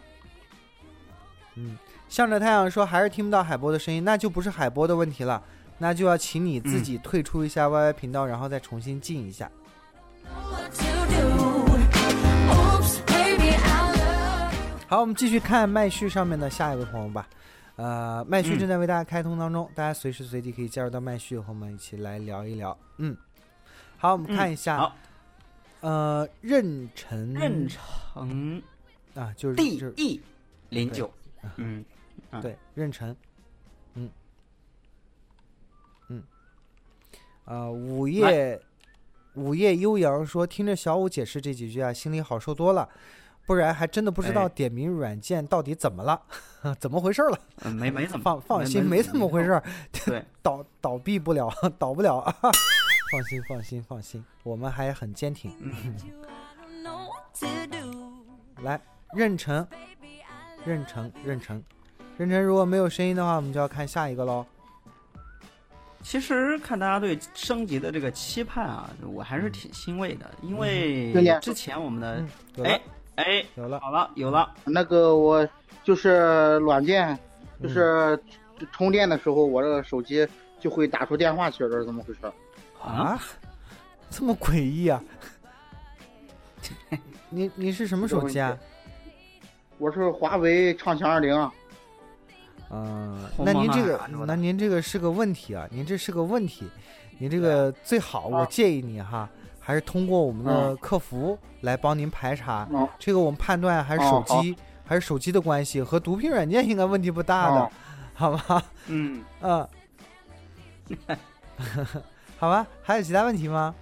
Speaker 5: 嗯，向着太阳说还是听不到海波的声音，那就不是海波的问题了，那就要请你自己退出一下 Y Y 频道、嗯，然后再重新进一下。好，我们继续看麦序上面的下一位朋友吧。呃，麦序正在为大家开通当中，嗯、大家随时随地可以加入到麦序，和我们一起来聊一聊。嗯，好，我们看一下。
Speaker 6: 嗯、好。
Speaker 5: 呃，任成，
Speaker 6: 任成
Speaker 5: 啊，就是
Speaker 6: D E 零九，嗯，
Speaker 5: 对，任成，嗯，嗯，呃，午夜午夜悠扬说，听着小五解释这几句啊，心里好受多了，不然还真的不知道点名软件到底怎么了，哎、怎么回事了？
Speaker 6: 嗯、没没怎么，
Speaker 5: 放放心，没怎么回事，
Speaker 6: 对，
Speaker 5: 倒倒闭不了，倒不了啊。放心放心放心，我们还很坚挺。嗯、来，任成，任成，任成，任成，如果没有声音的话，我们就要看下一个喽。
Speaker 6: 其实看大家对升级的这个期盼啊，我还是挺欣慰的，因为之前我们的哎、嗯、哎
Speaker 5: 有了，
Speaker 6: 好了有了，
Speaker 9: 那个我就是软件，就是充电的时候，我这个手机就会打出电话去，这是怎么回事？
Speaker 5: 啊，这么诡异啊！你你是什么手机啊？
Speaker 9: 我是华为畅享二零。
Speaker 5: 嗯、呃，那您这个，那您这个是个问题啊！您这是个问题，您这个最好，我建议你哈，还是通过我们的客服来帮您排查。嗯、这个我们判断还是手机、嗯，还是手机的关系，和毒品软件应该问题不大的，嗯、好吧？
Speaker 6: 嗯
Speaker 5: 嗯。好吧，还有其他问题吗？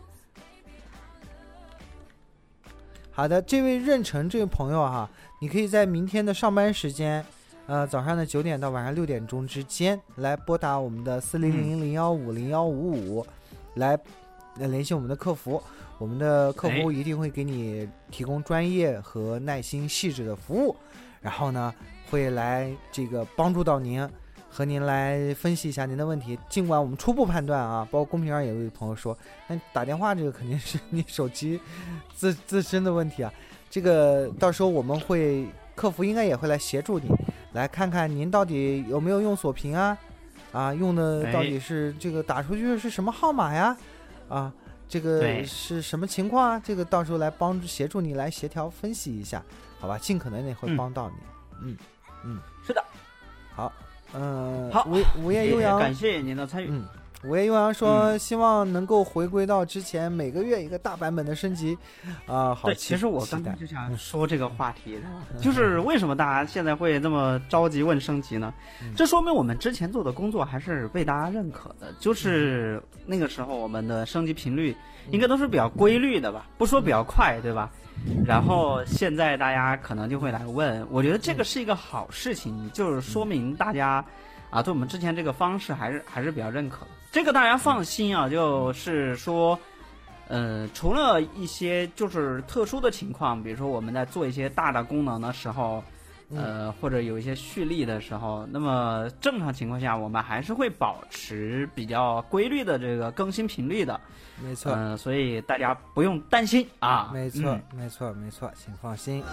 Speaker 5: 好的，这位任成这位朋友哈，你可以在明天的上班时间，呃，早上的九点到晚上六点钟之间来拨打我们的四零零零幺五零幺五五，来联系我们的客服，我们的客服一定会给你提供专业和耐心细致的服务，然后呢，会来这个帮助到您。和您来分析一下您的问题，尽管我们初步判断啊，包括公屏上也有一位朋友说，那打电话这个肯定是你手机自自身的问题啊，这个到时候我们会客服应该也会来协助你，来看看您到底有没有用锁屏啊，啊用的到底是这个打出去是什么号码呀，啊这个是什么情况啊，这个到时候来帮助协助你来协调分析一下，好吧，尽可能也会帮到你。嗯 嗯, 嗯，
Speaker 6: 是的，
Speaker 5: 好。嗯，
Speaker 6: 好，
Speaker 5: 午午夜悠扬，
Speaker 6: 感谢您的参与。
Speaker 5: 嗯，午夜悠扬说、嗯，希望能够回归到之前每个月一个大版本的升级，啊、呃，好。
Speaker 6: 对，其实我刚才就想说这个话题，嗯、就是为什么大家现在会这么着急问升级呢？嗯、这说明我们之前做的工作还是被大家认可的，就是那个时候我们的升级频率应该都是比较规律的吧，不说比较快，对吧？然后现在大家可能就会来问，我觉得这个是一个好事情，就是说明大家啊对我们之前这个方式还是还是比较认可的。这个大家放心啊，就是说呃除了一些就是特殊的情况，比如说我们在做一些大的功能的时候呃，或者有一些蓄力的时候，那么正常情况下，我们还是会保持比较规律的这个更新频率的。
Speaker 5: 没错，
Speaker 6: 嗯、呃，所以大家不用担心啊。
Speaker 5: 没错，嗯、没错，没错，请放心。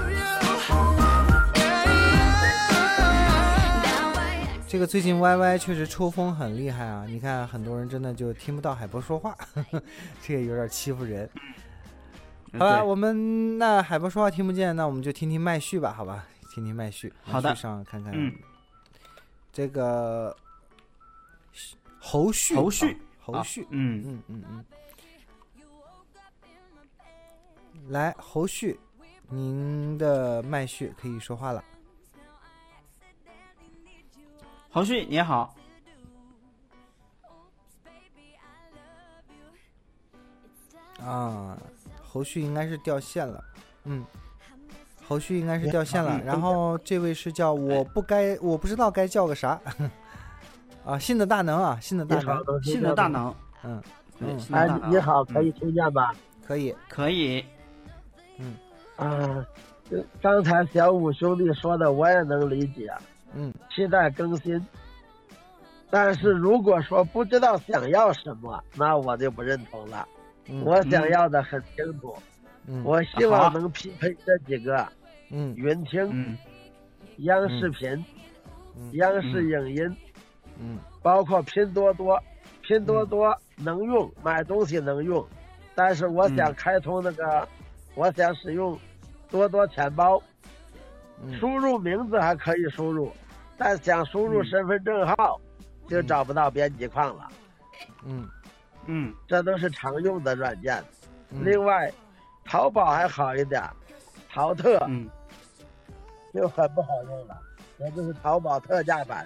Speaker 5: 这个最近 Y Y 确实抽风很厉害啊！你看，很多人真的就听不到海波说话，呵呵，这个有点欺负人。好吧，我们那海波说话听不见，那我们就听听麦序吧，好吧？听听麦序。
Speaker 6: 好的。
Speaker 5: 麦序上看看，
Speaker 6: 嗯，
Speaker 5: 这个侯旭，
Speaker 6: 侯旭，
Speaker 5: 啊、侯旭，
Speaker 6: 啊、嗯
Speaker 5: 嗯嗯嗯。来，侯旭，您的麦序可以说话了。
Speaker 6: 侯旭你好。
Speaker 5: 啊，侯旭应该是掉线了，嗯，侯旭应该是掉线了。然后这位是叫我不该，我不知道该叫个啥，啊，信的大能啊，信的大能，
Speaker 6: 信的大能，
Speaker 5: 嗯嗯，
Speaker 10: 哎，你好，可以听见吧？
Speaker 5: 可以，
Speaker 6: 可以，
Speaker 5: 嗯
Speaker 10: 啊，刚才小五兄弟说的我也能理解，
Speaker 5: 嗯，
Speaker 10: 期待更新。但是如果说不知道想要什么，那我就不认同了。
Speaker 5: 嗯、
Speaker 10: 我想要的很清楚，
Speaker 5: 嗯、
Speaker 10: 我希望能匹配这几个：
Speaker 5: 嗯，
Speaker 10: 云听、
Speaker 6: 嗯、
Speaker 10: 央视频、
Speaker 5: 嗯、
Speaker 10: 央视影音，
Speaker 5: 嗯，
Speaker 10: 包括拼多多。拼多多能用，买东西能用，但是我想开通那个，嗯、我想使用多多钱包，
Speaker 5: 嗯、
Speaker 10: 输入名字还可以输入，但想输入身份证号。嗯就找不到编辑框了，
Speaker 5: 嗯
Speaker 6: 嗯，
Speaker 10: 这都是常用的软件。
Speaker 5: 嗯、
Speaker 10: 另外，淘宝还好一点，淘特
Speaker 6: 嗯
Speaker 10: 就很不好用了，也就是淘宝特价版。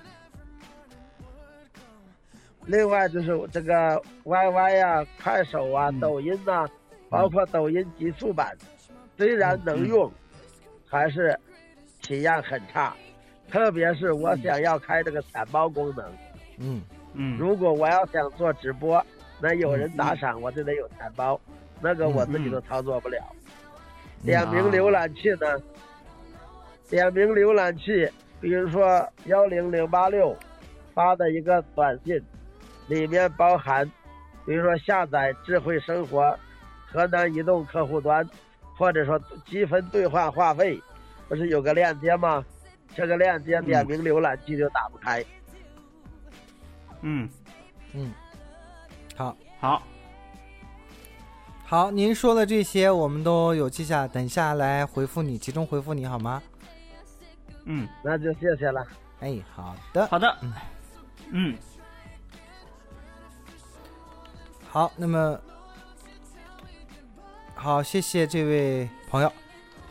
Speaker 10: 另外就是这个 Y Y 呀、啊、快手啊、
Speaker 6: 嗯、
Speaker 10: 抖音呐、啊，包括抖音极速版，虽然能用，
Speaker 6: 嗯、
Speaker 10: 还是体验很差。特别是我想要开这个钱包功能，
Speaker 5: 嗯
Speaker 6: 嗯，
Speaker 10: 如果我要想做直播，那有人打赏，嗯、我就得有钱包，嗯、那个我自己都操作不了。嗯、点名浏览器呢？嗯、点名浏览器，比如说幺零零八六发的一个短信，里面包含，比如说下载智慧生活、河南移动客户端，或者说积分兑换话费，不是有个链接吗？这个链接点名浏览器就打不开。
Speaker 6: 嗯
Speaker 5: 嗯，好，
Speaker 6: 好，
Speaker 5: 好，您说的这些我们都有记下，等下来回复你，集中回复你好吗？
Speaker 6: 嗯，
Speaker 10: 那就谢谢了。
Speaker 5: 哎，好的，
Speaker 6: 好的，
Speaker 5: 嗯
Speaker 6: 嗯，
Speaker 5: 好，那么好，谢谢这位朋友。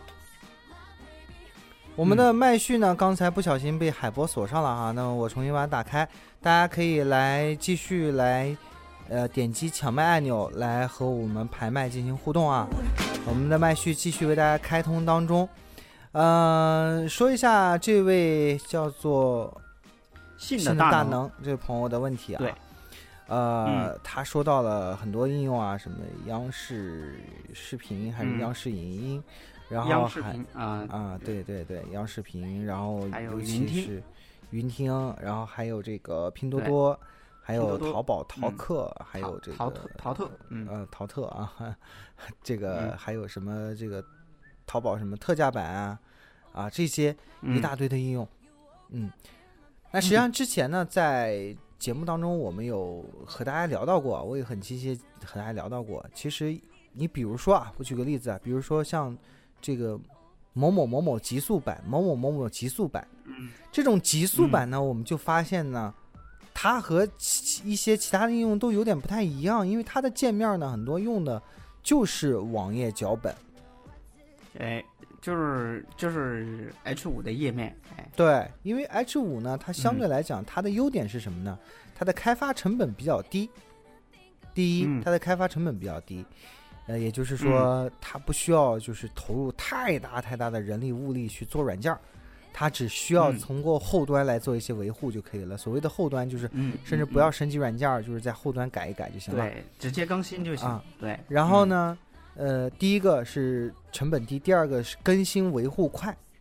Speaker 5: 我们的麦序呢，刚才不小心被海波锁上了哈，那么我重新把它打开，大家可以来继续来，呃，点击抢麦按钮来和我们排麦进行互动啊。我们的麦序继续为大家开通当中，呃，说一下这位叫做
Speaker 6: 信
Speaker 5: 的大能这位朋友的问题啊，
Speaker 6: 对，
Speaker 5: 呃、
Speaker 6: 嗯，
Speaker 5: 他说到了很多应用啊，什么央视视频还是央视影音。嗯，然后
Speaker 6: 央视频啊
Speaker 5: 啊，对对对，央视频，然后
Speaker 6: 还有
Speaker 5: 尤其是云听，然后还有这个拼多多，还有淘宝淘客，
Speaker 6: 嗯、
Speaker 5: 还有这个
Speaker 6: 淘特淘特，嗯
Speaker 5: 呃淘特啊，这个还有什么这个淘宝什么特价版啊啊这些一大堆的应用，嗯，嗯那实际上之前呢，在节目当中我们有和大家聊到过，我也很亲切和大家聊到过。其实你比如说啊，我举个例子啊，比如说像这个某某某某极速版，某某某某极速版，
Speaker 6: 嗯，
Speaker 5: 这种极速版呢，嗯、我们就发现呢，它和一些其他的应用都有点不太一样，因为它的界面呢，很多用的就是网页脚本，
Speaker 6: 哎，就是就是 H 五 的页面，哎，
Speaker 5: 对，因为 H 五 呢，它相对来讲，它的优点是什么呢？它的开发成本比较低，第一，
Speaker 6: 嗯、
Speaker 5: 它的开发成本比较低。呃，也就是说，它不需要就是投入太大太大的人力物力去做软件，它只需要通过后端来做一些维护就可以了。嗯、所谓的后端就是，甚至不要升级软件，嗯、就是在后端改一改就行了。
Speaker 6: 对，直接更新就行。啊、对。
Speaker 5: 然后呢，嗯、呃，第一个是成本低，第二个是更新维护快。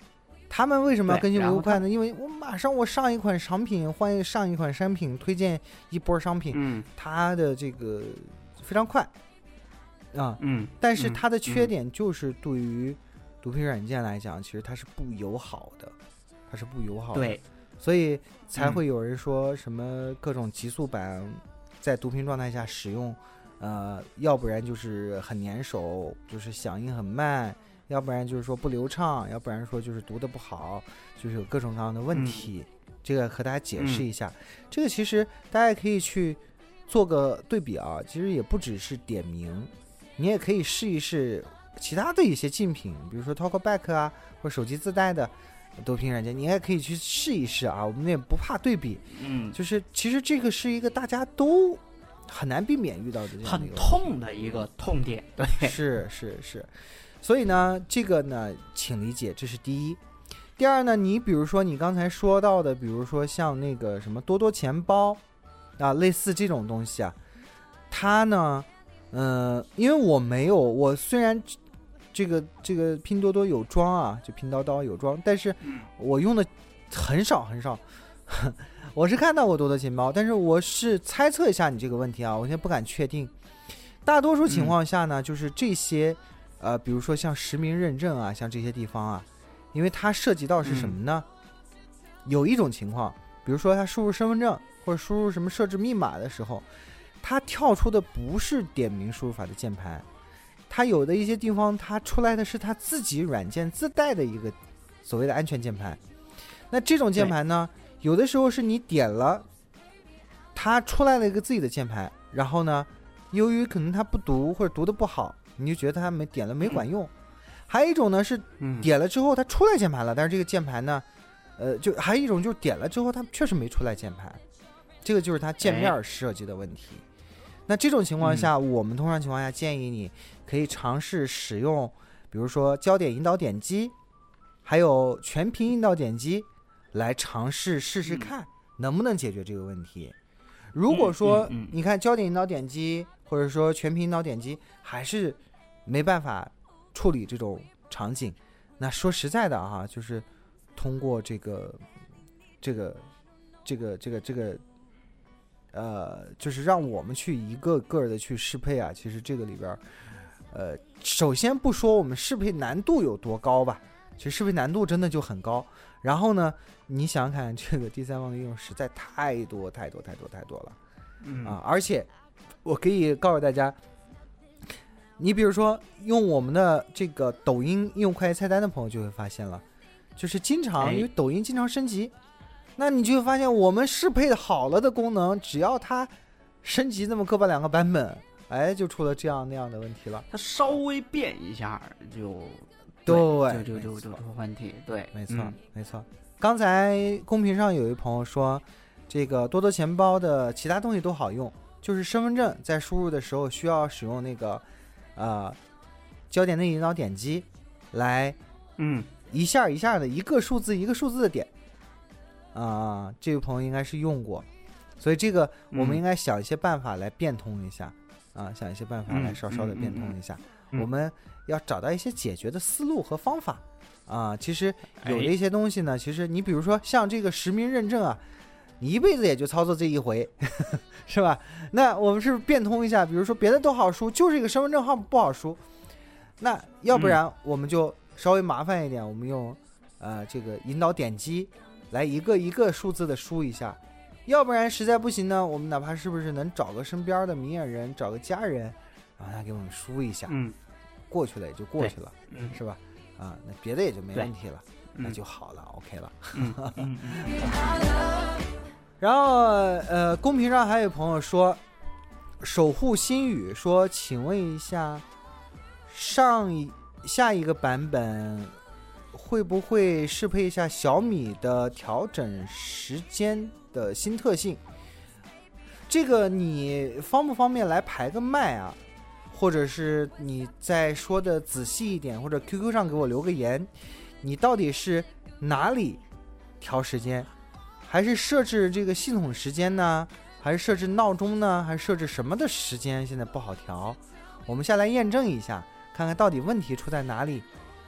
Speaker 5: 他们为什么要更新维护快呢？因为我马上我上一款商品换上一款商品，推荐一波商品，
Speaker 6: 嗯，
Speaker 5: 它的这个非常快啊，
Speaker 6: 嗯，
Speaker 5: 但是它的缺点就是对于毒品软件来讲，其实它是不友好的，它是不友好的，
Speaker 6: 对，
Speaker 5: 所以才会有人说什么各种极速版在毒品状态下使用，呃，要不然就是很粘手，就是响应很慢。要不然就是说不流畅，要不然说就是读得不好，就是有各种各样的问题。嗯、这个和大家解释一下、嗯，这个其实大家可以去做个对比啊。其实也不只是点名，你也可以试一试其他的一些竞品，比如说 Talkback 啊，或者手机自带的毒品软件，你也可以去试一试啊。我们也不怕对比，
Speaker 6: 嗯，
Speaker 5: 就是其实这个是一个大家都很难避免遇到的这样的
Speaker 6: 很痛的一个痛点，对，
Speaker 5: 是是是。所以呢，这个呢，请理解，这是第一。第二呢，你比如说你刚才说到的，比如说像那个什么多多钱包啊，类似这种东西啊，它呢，嗯、呃，因为我没有，我虽然这个这个拼多多有装啊，就拼叨叨有装，但是我用的很少很少。我是看到过多多钱包，但是我是猜测一下你这个问题啊，我现在不敢确定。大多数情况下呢，嗯、就是这些。呃，比如说像实名认证啊，像这些地方啊，因为它涉及到是什么呢？嗯、有一种情况，比如说他输入身份证或者输入什么设置密码的时候，它跳出的不是点名输入法的键盘，它有的一些地方它出来的是它自己软件自带的一个所谓的安全键盘。那这种键盘呢，有的时候是你点了，它出来了一个自己的键盘，然后呢，由于可能它不读或者读的不好。你就觉得它没点了没管用、嗯，还有一种呢是点了之后它出来键盘了，但是这个键盘呢，呃，就还有一种就是点了之后它确实没出来键盘，这个就是它界面设计的问题。哎、那这种情况下、嗯，我们通常情况下建议你可以尝试使用，比如说焦点引导点击，还有全屏引导点击，来尝试试试看能不能解决这个问题。如果说你看焦点引导点击，或者说全屏引导点击还是没办法处理这种场景，那说实在的啊，就是通过这个这个这个这个这个呃，就是让我们去一个个的去适配啊，其实这个里边呃，首先不说我们适配难度有多高吧，其实适配难度真的就很高。然后呢，你想想看，这个第三方的应用实在太多太多太多太多了，
Speaker 6: 嗯
Speaker 5: 啊，而且我可以告诉大家，你比如说用我们的这个抖音应用快捷菜单的朋友就会发现了，就是经常因为抖音经常升级，那你就会发现我们适配好了的功能，只要它升级那么个把两个版本，哎，就出了这样那样的问题了。
Speaker 6: 它稍微变一下就
Speaker 5: 对，
Speaker 6: 就就就就出问题。对，
Speaker 5: 没错、
Speaker 6: 嗯、
Speaker 5: 没错。刚才公屏上有一朋友说，这个多多钱包的其他东西都好用，就是身份证在输入的时候需要使用那个呃焦点内引导点击来
Speaker 6: 嗯
Speaker 5: 一下一下的一个数字一个数字的点啊、呃，这位朋友应该是用过，所以这个我们应该想一些办法来变通一下啊、呃，想一些办法来稍稍的变通一下、嗯嗯嗯、我们要找到一些解决的思路和方法啊、呃，其实有的一些东西呢、哎、其实你比如说像这个实名认证啊，你一辈子也就操作这一回呵呵是吧？那我们是不是变通一下，比如说别的都好输，就是一个身份证号不好输，那要不然我们就稍微麻烦一点、嗯、我们用呃这个引导点击来一个一个数字的输一下，要不然实在不行呢，我们哪怕是不是能找个身边的明眼人，找个家人，让他给我们输一下，
Speaker 6: 嗯，
Speaker 5: 过去了也就过去了，
Speaker 6: 嗯，
Speaker 5: 是吧？啊，那别的也就没问题了，那就好了、嗯、，OK 了。
Speaker 6: 嗯嗯嗯、
Speaker 5: 然后呃，公屏上还有朋友说，守护心语说，请问一下，上一下一个版本会不会适配一下小米的调整时间的新特性？这个你方不方便来排个麦啊？或者是你再说的仔细一点，或者 Q Q 上给我留个言，你到底是哪里调时间，还是设置这个系统时间呢，还是设置闹钟呢，还是设置什么的时间现在不好调？我们下来验证一下，看看到底问题出在哪里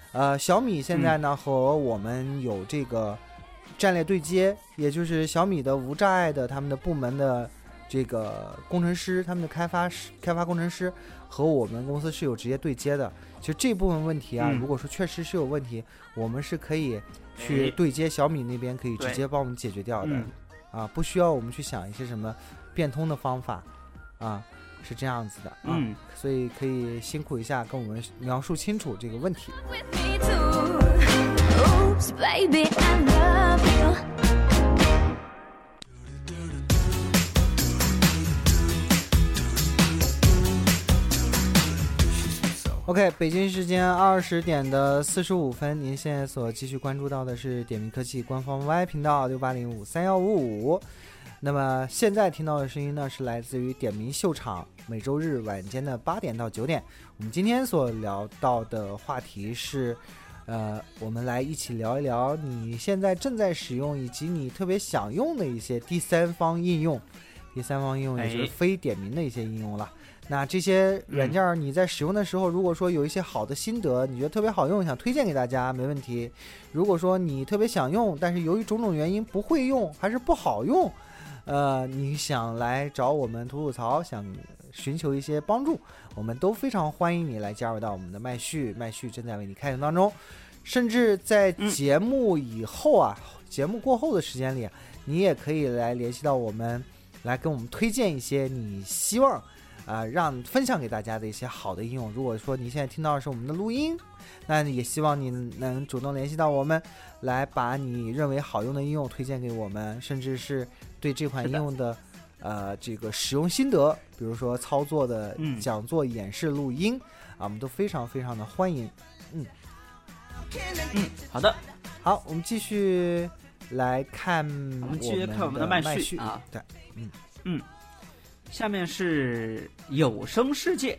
Speaker 5: 呃，小米现在呢、嗯、和我们有这个战略对接，也就是小米的无障碍的他们的部门的这个工程师，他们的开发师、开发工程师和我们公司是有直接对接的。其实这部分问题啊，嗯、如果说确实是有问题，我们是可以去对接小米那边，可以直接帮我们解决掉的。
Speaker 6: 嗯、
Speaker 5: 啊，不需要我们去想一些什么变通的方法啊。是这样子的，
Speaker 6: 嗯，
Speaker 5: 所以可以辛苦一下，跟我们描述清楚这个问题。OK， 北京时间二十点的四十五分，您现在所继续关注到的是点名科技官方 Y 频道六八零五三幺五五。那么现在听到的声音呢，是来自于点名秀场，每周日晚间的八点到九点。我们今天所聊到的话题是，呃，我们来一起聊一聊你现在正在使用以及你特别想用的一些第三方应用。第三方应用也就是非点名的一些应用了。那这些软件你在使用的时候，如果说有一些好的心得，你觉得特别好用，想推荐给大家，没问题。如果说你特别想用，但是由于种种原因不会用，还是不好用，呃，你想来找我们吐吐槽，想寻求一些帮助，我们都非常欢迎你来加入到我们的麦序，麦序正在为你开通当中。甚至在节目以后啊、嗯、节目过后的时间里，你也可以来联系到我们，来跟我们推荐一些你希望啊、呃、让分享给大家的一些好的应用。如果说你现在听到的是我们的录音，那也希望你能主动联系到我们，来把你认为好用的应用推荐给我们，甚至是对这款应用的呃这个使用心得，比如说操作的讲座、嗯、演示录音啊，我们都非常非常的欢迎。嗯
Speaker 6: 嗯，好的，
Speaker 5: 好，我们继续来看
Speaker 6: 我们继续看我们的麦序,
Speaker 5: 序
Speaker 6: 啊，
Speaker 5: 对，嗯
Speaker 6: 嗯，下面是有声世界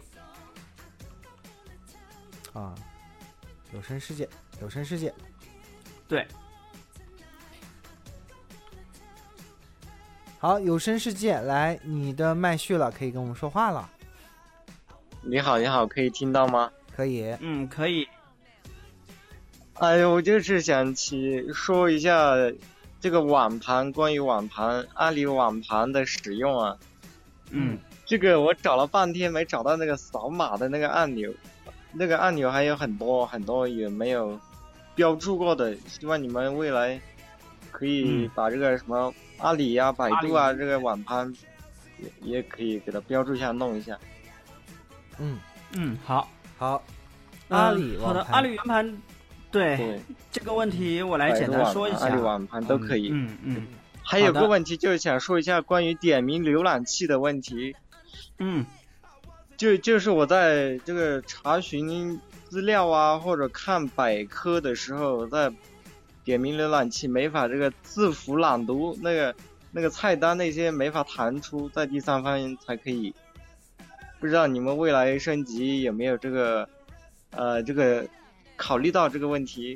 Speaker 5: 啊，有声世界，有声世界，
Speaker 6: 对。
Speaker 5: 好，有声世界，来，你的麦序了，可以跟我们说话了。
Speaker 11: 你好，你好，可以听到吗？
Speaker 5: 可以，
Speaker 6: 嗯，可以。
Speaker 11: 哎呦，我就是想起说一下这个网盘，关于网盘，阿里网盘的使用啊。
Speaker 6: 嗯，
Speaker 11: 这个我找了半天没找到那个扫码的那个按钮，那个按钮还有很多很多也没有标注过的，希望你们未来可以把这个什么阿里呀、啊、百度啊这个网盘也也可以给它标注一下，弄一下。
Speaker 5: 嗯
Speaker 6: 嗯，好，
Speaker 5: 好，阿里
Speaker 6: 好的，阿里网盘。对, 对这个问题我来简单说一下，
Speaker 11: 阿里网盘都可以。
Speaker 6: 嗯 嗯, 嗯，
Speaker 11: 还有个问题就是想说一下关于点名浏览器的问题。
Speaker 6: 嗯，
Speaker 11: 就就是我在这个查询资料啊或者看百科的时候，在点名浏览器没法这个字符朗读，那个那个菜单那些没法弹出，在第三方才可以。不知道你们未来升级有没有这个呃这个考虑到这个问题。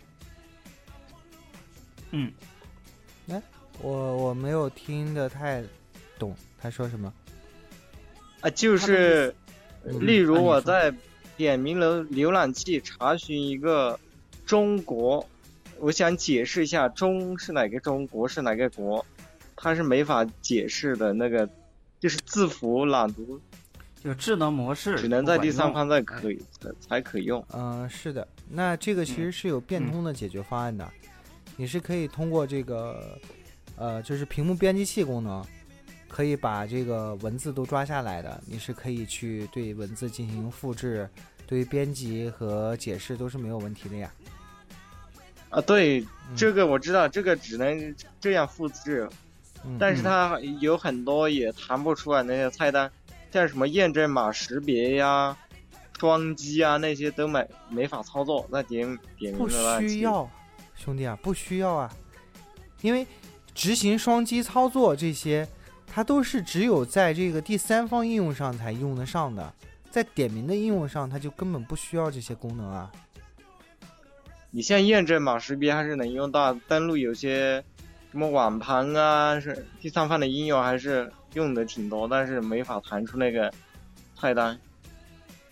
Speaker 6: 嗯，
Speaker 5: 哎，我我没有听得太懂他说什么
Speaker 11: 啊，就是例如我在点名浏浏览器查询一个中国，我想解释一下中是哪个中，国是哪个国，它是没法解释的，那个就是字符朗读
Speaker 6: 就智能模式
Speaker 11: 只能在第三方才可以才可以用。
Speaker 5: 嗯、呃，是的，那这个其实是有变通的解决方案的，嗯、你是可以通过这个呃就是屏幕编辑器功能，可以把这个文字都抓下来的，你是可以去对文字进行复制，对于编辑和解释都是没有问题的呀。
Speaker 11: 啊，对，嗯、这个我知道，这个只能这样复制，嗯、但是它有很多也弹不出来那些菜单。像什么验证码识别呀、双击啊那些都没没法操作，那点点名浏览器
Speaker 5: 不需要，兄弟啊，不需要啊，因为执行双击操作这些，它都是只有在这个第三方应用上才用得上的，在点名的应用上，它就根本不需要这些功能啊。
Speaker 11: 你像验证码识别还是能用到，登录有些什么网盘啊，是第三方的应用还是用的挺多，但是没法弹出那个菜单。
Speaker 5: 嗯，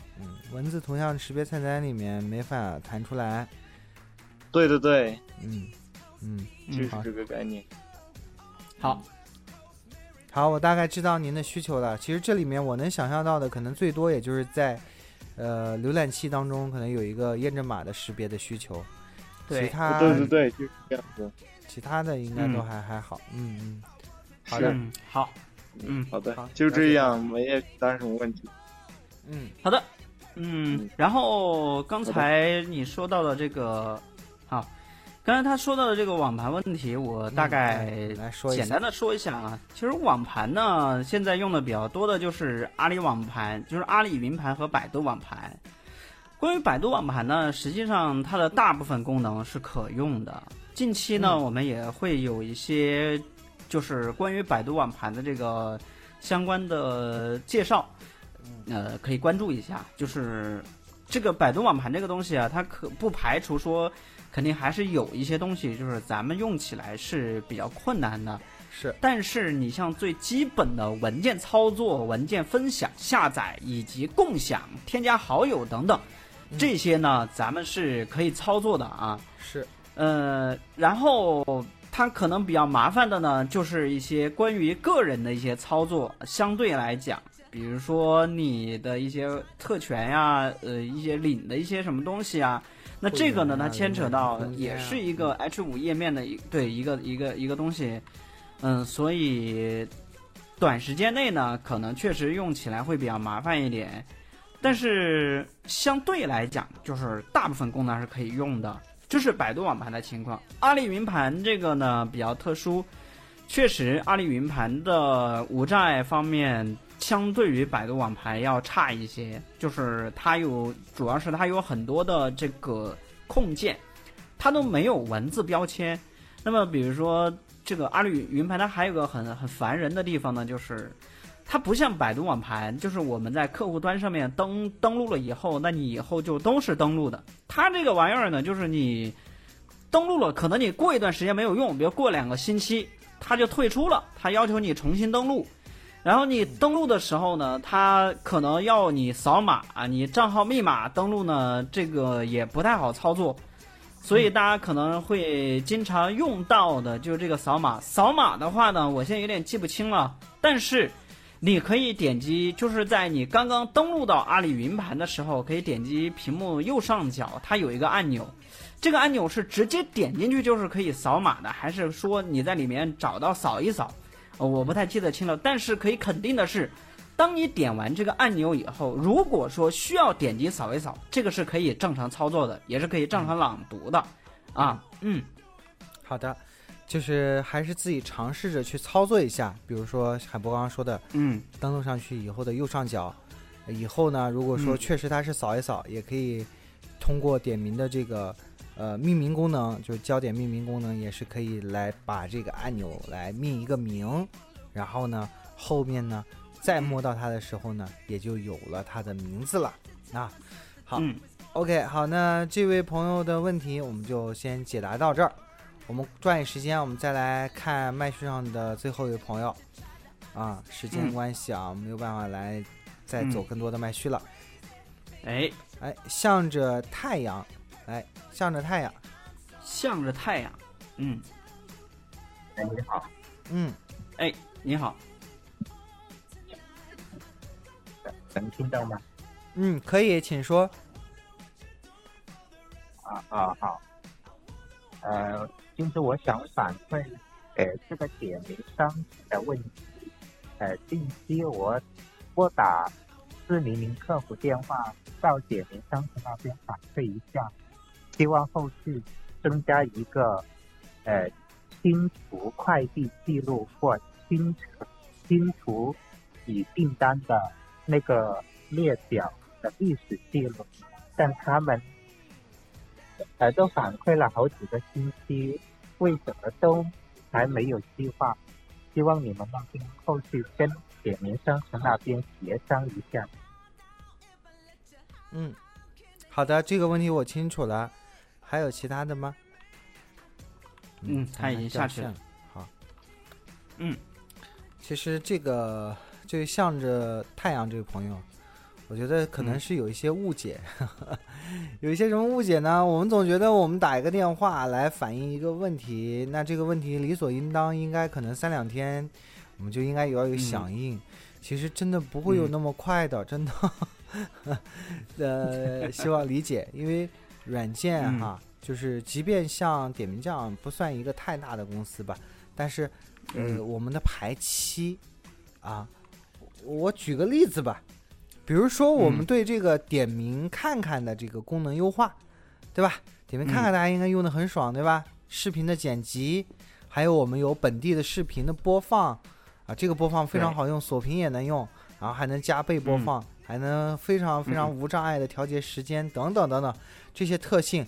Speaker 5: 文字图像识别菜单里面没法弹出来。
Speaker 11: 对对对，
Speaker 5: 嗯嗯，
Speaker 11: 就是这个概念。
Speaker 2: 好，
Speaker 5: 好，我大概知道您的需求了。其实这里面我能想象到的，可能最多也就是在呃浏览器当中可能有一个验证码的识别的需求。
Speaker 2: 对，
Speaker 5: 其他
Speaker 11: 对对对，就是这样子。
Speaker 5: 其他的应该都还、嗯、还好。嗯嗯，好的，
Speaker 2: 嗯、好，嗯，
Speaker 11: 好的，好就这样，没有其他什么问题。
Speaker 2: 嗯，好的，嗯，然后刚才你说到的这个，好，刚才他说到的这个网盘问题，我大概
Speaker 5: 来说
Speaker 2: 简单的说一下啊。其实网盘呢，现在用的比较多的就是阿里网盘，就是阿里云盘和百度网盘。关于百度网盘呢，实际上它的大部分功能是可用的。近期呢，嗯、我们也会有一些就是关于百度网盘的这个相关的介绍，呃，可以关注一下。就是这个百度网盘这个东西啊，它可不排除说，肯定还是有一些东西，就是咱们用起来是比较困难的。
Speaker 5: 是，
Speaker 2: 但是你像最基本的文件操作、文件分享、下载以及共享、添加好友等等。这些呢，咱们是可以操作的啊。
Speaker 5: 是，
Speaker 2: 呃，然后它可能比较麻烦的呢，就是一些关于个人的一些操作，相对来讲，比如说你的一些特权呀，呃，一些领的一些什么东西啊，那这个呢，它牵扯到也是一个 H 五 页面的一对一个一个一个东西，嗯，所以短时间内呢，可能确实用起来会比较麻烦一点。但是相对来讲，就是大部分功能是可以用的，这是百度网盘的情况。阿里云盘这个呢比较特殊，确实阿里云盘的无障碍方面相对于百度网盘要差一些，就是它有主要是它有很多的这个控件，它都没有文字标签。那么比如说这个阿里云盘它还有个很很烦人的地方呢，就是它不像百度网盘，就是我们在客户端上面登登录了以后，那你以后就都是登录的。它这个玩意儿呢，就是你登录了，可能你过一段时间没有用，比如过两个星期，它就退出了，它要求你重新登录。然后你登录的时候呢，它可能要你扫码啊，你账号密码登录呢，这个也不太好操作。所以大家可能会经常用到的就是这个扫码。扫码的话呢，我现在有点记不清了，但是你可以点击，就是在你刚刚登录到阿里云盘的时候，可以点击屏幕右上角，它有一个按钮。这个按钮是直接点进去就是可以扫码的，还是说你在里面找到扫一扫？呃、我不太记得清了。但是可以肯定的是，当你点完这个按钮以后，如果说需要点击扫一扫，这个是可以正常操作的，也是可以正常朗读的。啊，嗯，
Speaker 5: 好的。就是还是自己尝试着去操作一下，比如说海波刚刚说的，
Speaker 2: 嗯，
Speaker 5: 登录上去以后的右上角，以后呢，如果说确实它是扫一扫，嗯、也可以通过点名的这个呃命名功能，就是焦点命名功能，也是可以来把这个按钮来命一个名，然后呢，后面呢再摸到它的时候呢，也就有了它的名字了啊。好、
Speaker 2: 嗯、
Speaker 5: ，OK， 好，那这位朋友的问题我们就先解答到这儿。我们抓紧时间，我们再来看麦序上的最后一位朋友啊，时间关系啊，嗯、没有办法来再走更多的麦序了。
Speaker 2: 哎、
Speaker 5: 嗯、哎，向着太阳，来，向着太阳，
Speaker 2: 向着太阳，嗯，
Speaker 12: 哎，你好，
Speaker 5: 嗯，
Speaker 2: 哎，你好，
Speaker 12: 能听到吗？
Speaker 5: 嗯，可以，请说。
Speaker 12: 啊啊，好，呃。就是我想反馈，呃，这个点名商的问题。呃，近期我拨打四零零客服电话到点名商那边反馈一下，希望后续增加一个呃清除快递记录或清除清除已订单的那个列表的历史记录，但他们呃都反馈了好几个星期。为什么都还没有计划？希望你们那边后续跟点名商城那边协商一下。
Speaker 5: 嗯，好的，这个问题我清楚了。还有其他的吗？
Speaker 2: 嗯，他已经下去了。
Speaker 5: 好，
Speaker 2: 嗯，
Speaker 5: 其实这个就向着太阳这位朋友， 我觉得可能是有一些误解，嗯、有一些什么误解呢？我们总觉得我们打一个电话来反映一个问题，那这个问题理所应当应该可能三两天我们就应该有一个响应，嗯、其实真的不会有那么快的，嗯、真的。呃，希望理解，因为软件哈，嗯、就是即便像点名这样不算一个太大的公司吧，但是呃，嗯、我们的排期啊，我举个例子吧。比如说我们对这个点名看看的这个功能优化，嗯、对吧？点名看看大家应该用的很爽，对吧？视频的剪辑，还有我们有本地的视频的播放啊，这个播放非常好用，锁屏也能用，然后还能加倍播放，嗯、还能非常非常无障碍的调节时间，嗯、等等等等这些特性。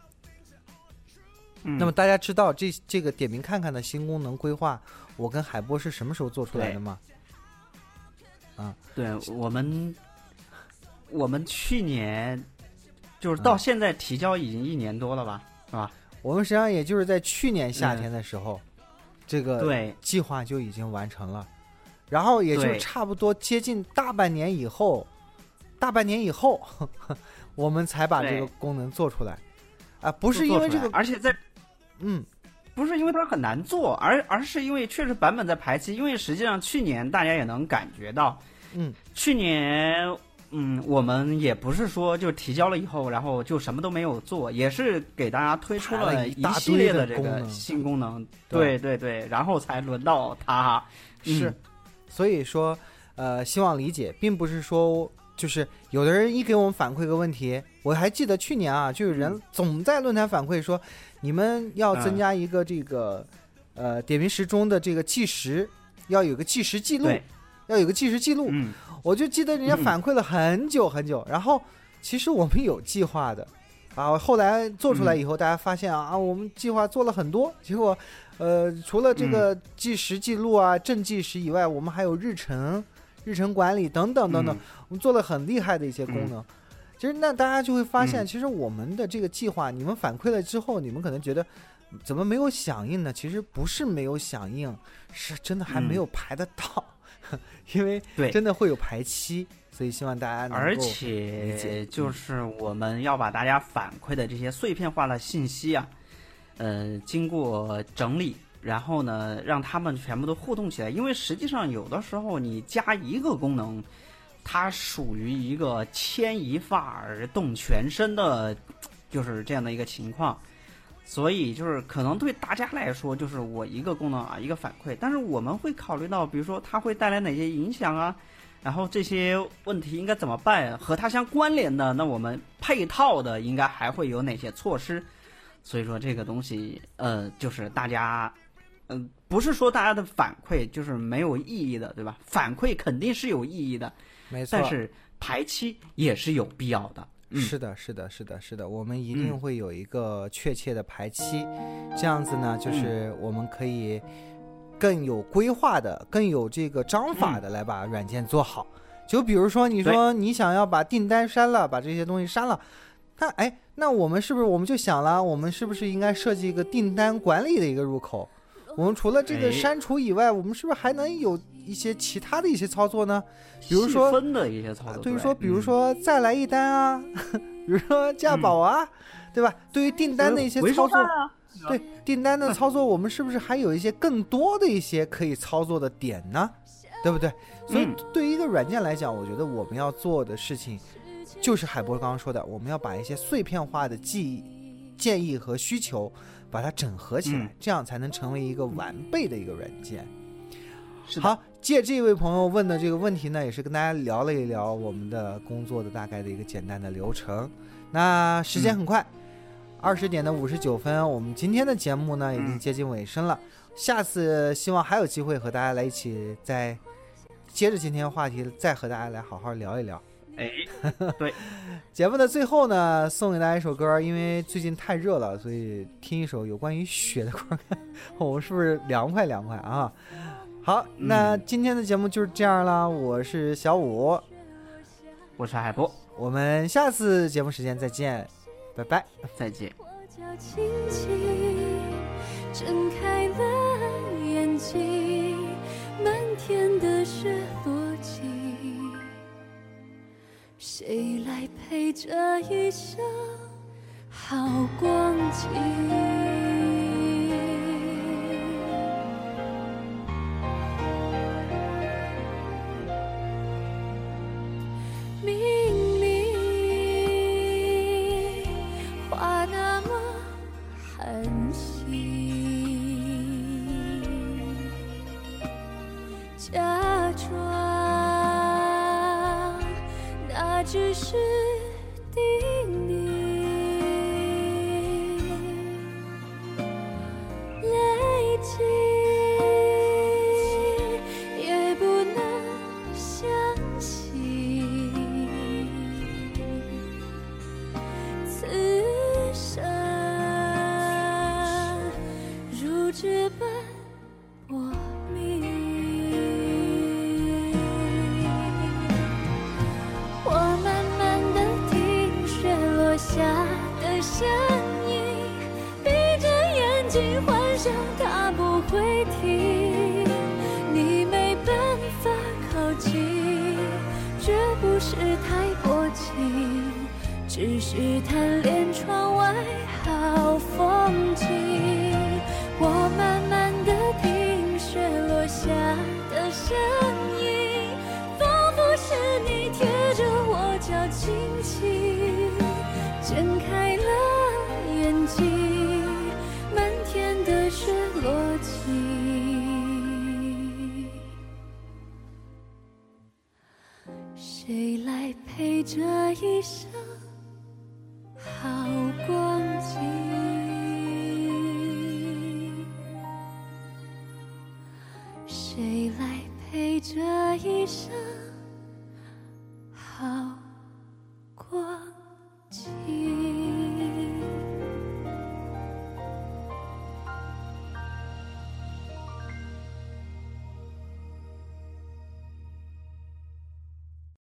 Speaker 5: 嗯、那么大家知道这这个点名看看的新功能规划，我跟海波是什么时候做出来的吗？啊，
Speaker 2: 对我们。我们去年就是到现在提交已经一年多了吧，嗯、是吧？
Speaker 5: 我们实际上也就是在去年夏天的时候，嗯、这个
Speaker 2: 对
Speaker 5: 计划就已经完成了，然后也就差不多接近大半年以后，大半年以后，呵呵我们才把这个功能做出来。啊，不是因为这个，
Speaker 2: 而且在
Speaker 5: 嗯，
Speaker 2: 不是因为它很难做，而而是因为确实版本在排期，因为实际上去年大家也能感觉到，
Speaker 5: 嗯，
Speaker 2: 去年。嗯，我们也不是说就提交了以后，然后就什么都没有做，也是给大家推出了一系列的这个新功能。对对对，然后才轮到它。
Speaker 5: 是，
Speaker 2: 嗯、
Speaker 5: 所以说，呃，希望理解，并不是说就是有的人一给我们反馈个问题，我还记得去年啊，就有人总在论坛反馈说，你们要增加一个这个、嗯、呃点评时钟的这个计时，要有个计时记录。要有个计时记录，
Speaker 2: 嗯、
Speaker 5: 我就记得人家反馈了很久很久，嗯、然后其实我们有计划的，啊，后来做出来以后，嗯、大家发现啊，我们计划做了很多，结果，呃，除了这个计时记录啊、正计时以外，我们还有日程、日程管理等等等等，嗯、我们做了很厉害的一些功能。嗯、其实那大家就会发现，嗯、其实我们的这个计划，你们反馈了之后，你们可能觉得怎么没有响应呢？其实不是没有响应，是真的还没有排得到。嗯因为真的会有排期，所以希望大家能够
Speaker 2: 而且就是我们要把大家反馈的这些碎片化的信息啊，呃，经过整理，然后呢，让他们全部都互动起来。因为实际上有的时候你加一个功能，它属于一个牵一发而动全身的，就是这样的一个情况。所以就是可能对大家来说，就是我一个功能啊，一个反馈，但是我们会考虑到，比如说它会带来哪些影响啊，然后这些问题应该怎么办，和它相关联的，那我们配套的应该还会有哪些措施？所以说这个东西，呃，就是大家，嗯、呃，不是说大家的反馈就是没有意义的，对吧？反馈肯定是有意义的，
Speaker 5: 没错，
Speaker 2: 但是排期也是有必要的。
Speaker 5: 嗯、是的，是的，是的，是的，我们一定会有一个确切的排期，嗯、这样子呢，就是我们可以更有规划的、更有这个章法的来把软件做好。嗯、就比如说，你说你想要把订单删了，把这些东西删了，那哎，那我们是不是我们就想了，我们是不是应该设计一个订单管理的一个入口？我们除了这个删除以外，我们是不是还能有一些其他的一些操作呢？比如说
Speaker 2: 细分的一些操作，
Speaker 5: 对于说，比如说再来一单啊，嗯、比如说价保啊，嗯、对吧？对于订单的一些操作，
Speaker 2: 啊、
Speaker 5: 对订单的操作，我们是不是还有一些更多的一些可以操作的点呢？对不对？所以对于一个软件来讲，我觉得我们要做的事情，就是海波刚刚说的，我们要把一些碎片化的记忆、建议和需求。把它整合起来，嗯、这样才能成为一个完备的一个软件。
Speaker 2: 是的。
Speaker 5: 好，借这位朋友问的这个问题呢，也是跟大家聊了一聊我们的工作的大概的一个简单的流程。那时间很快，二十、嗯、点的五十九分，我们今天的节目呢已经接近尾声了。嗯、下次希望还有机会和大家来一起再接着今天的话题，再和大家来好好聊一聊。
Speaker 2: 哎，对，
Speaker 5: 节目的最后呢，送给大家一首歌，因为最近太热了，所以听一首有关于雪的歌，我们是不是凉快凉快啊？好，那今天的节目就是这样了，我是小五，
Speaker 2: 我是海波，
Speaker 5: 我们下次节目时间再见，拜拜，
Speaker 2: 再见。
Speaker 13: 睁开了眼睛，满天的雪落尽。 陪这一生好光景。明明话那么狠心，假装那只是叮咛，累积也不能相信，此生如纸般薄命。我慢慢地听雪落下的声音，闭着眼睛幻想它不会停，你没办法靠近，绝不是太薄情，只是贪恋窗外好风景。我慢慢地听雪落下的声音，仿佛是你贴着我脚轻轻睁开了眼睛，漫天的雪落尽，谁来陪这一生好光景？谁来陪这一生好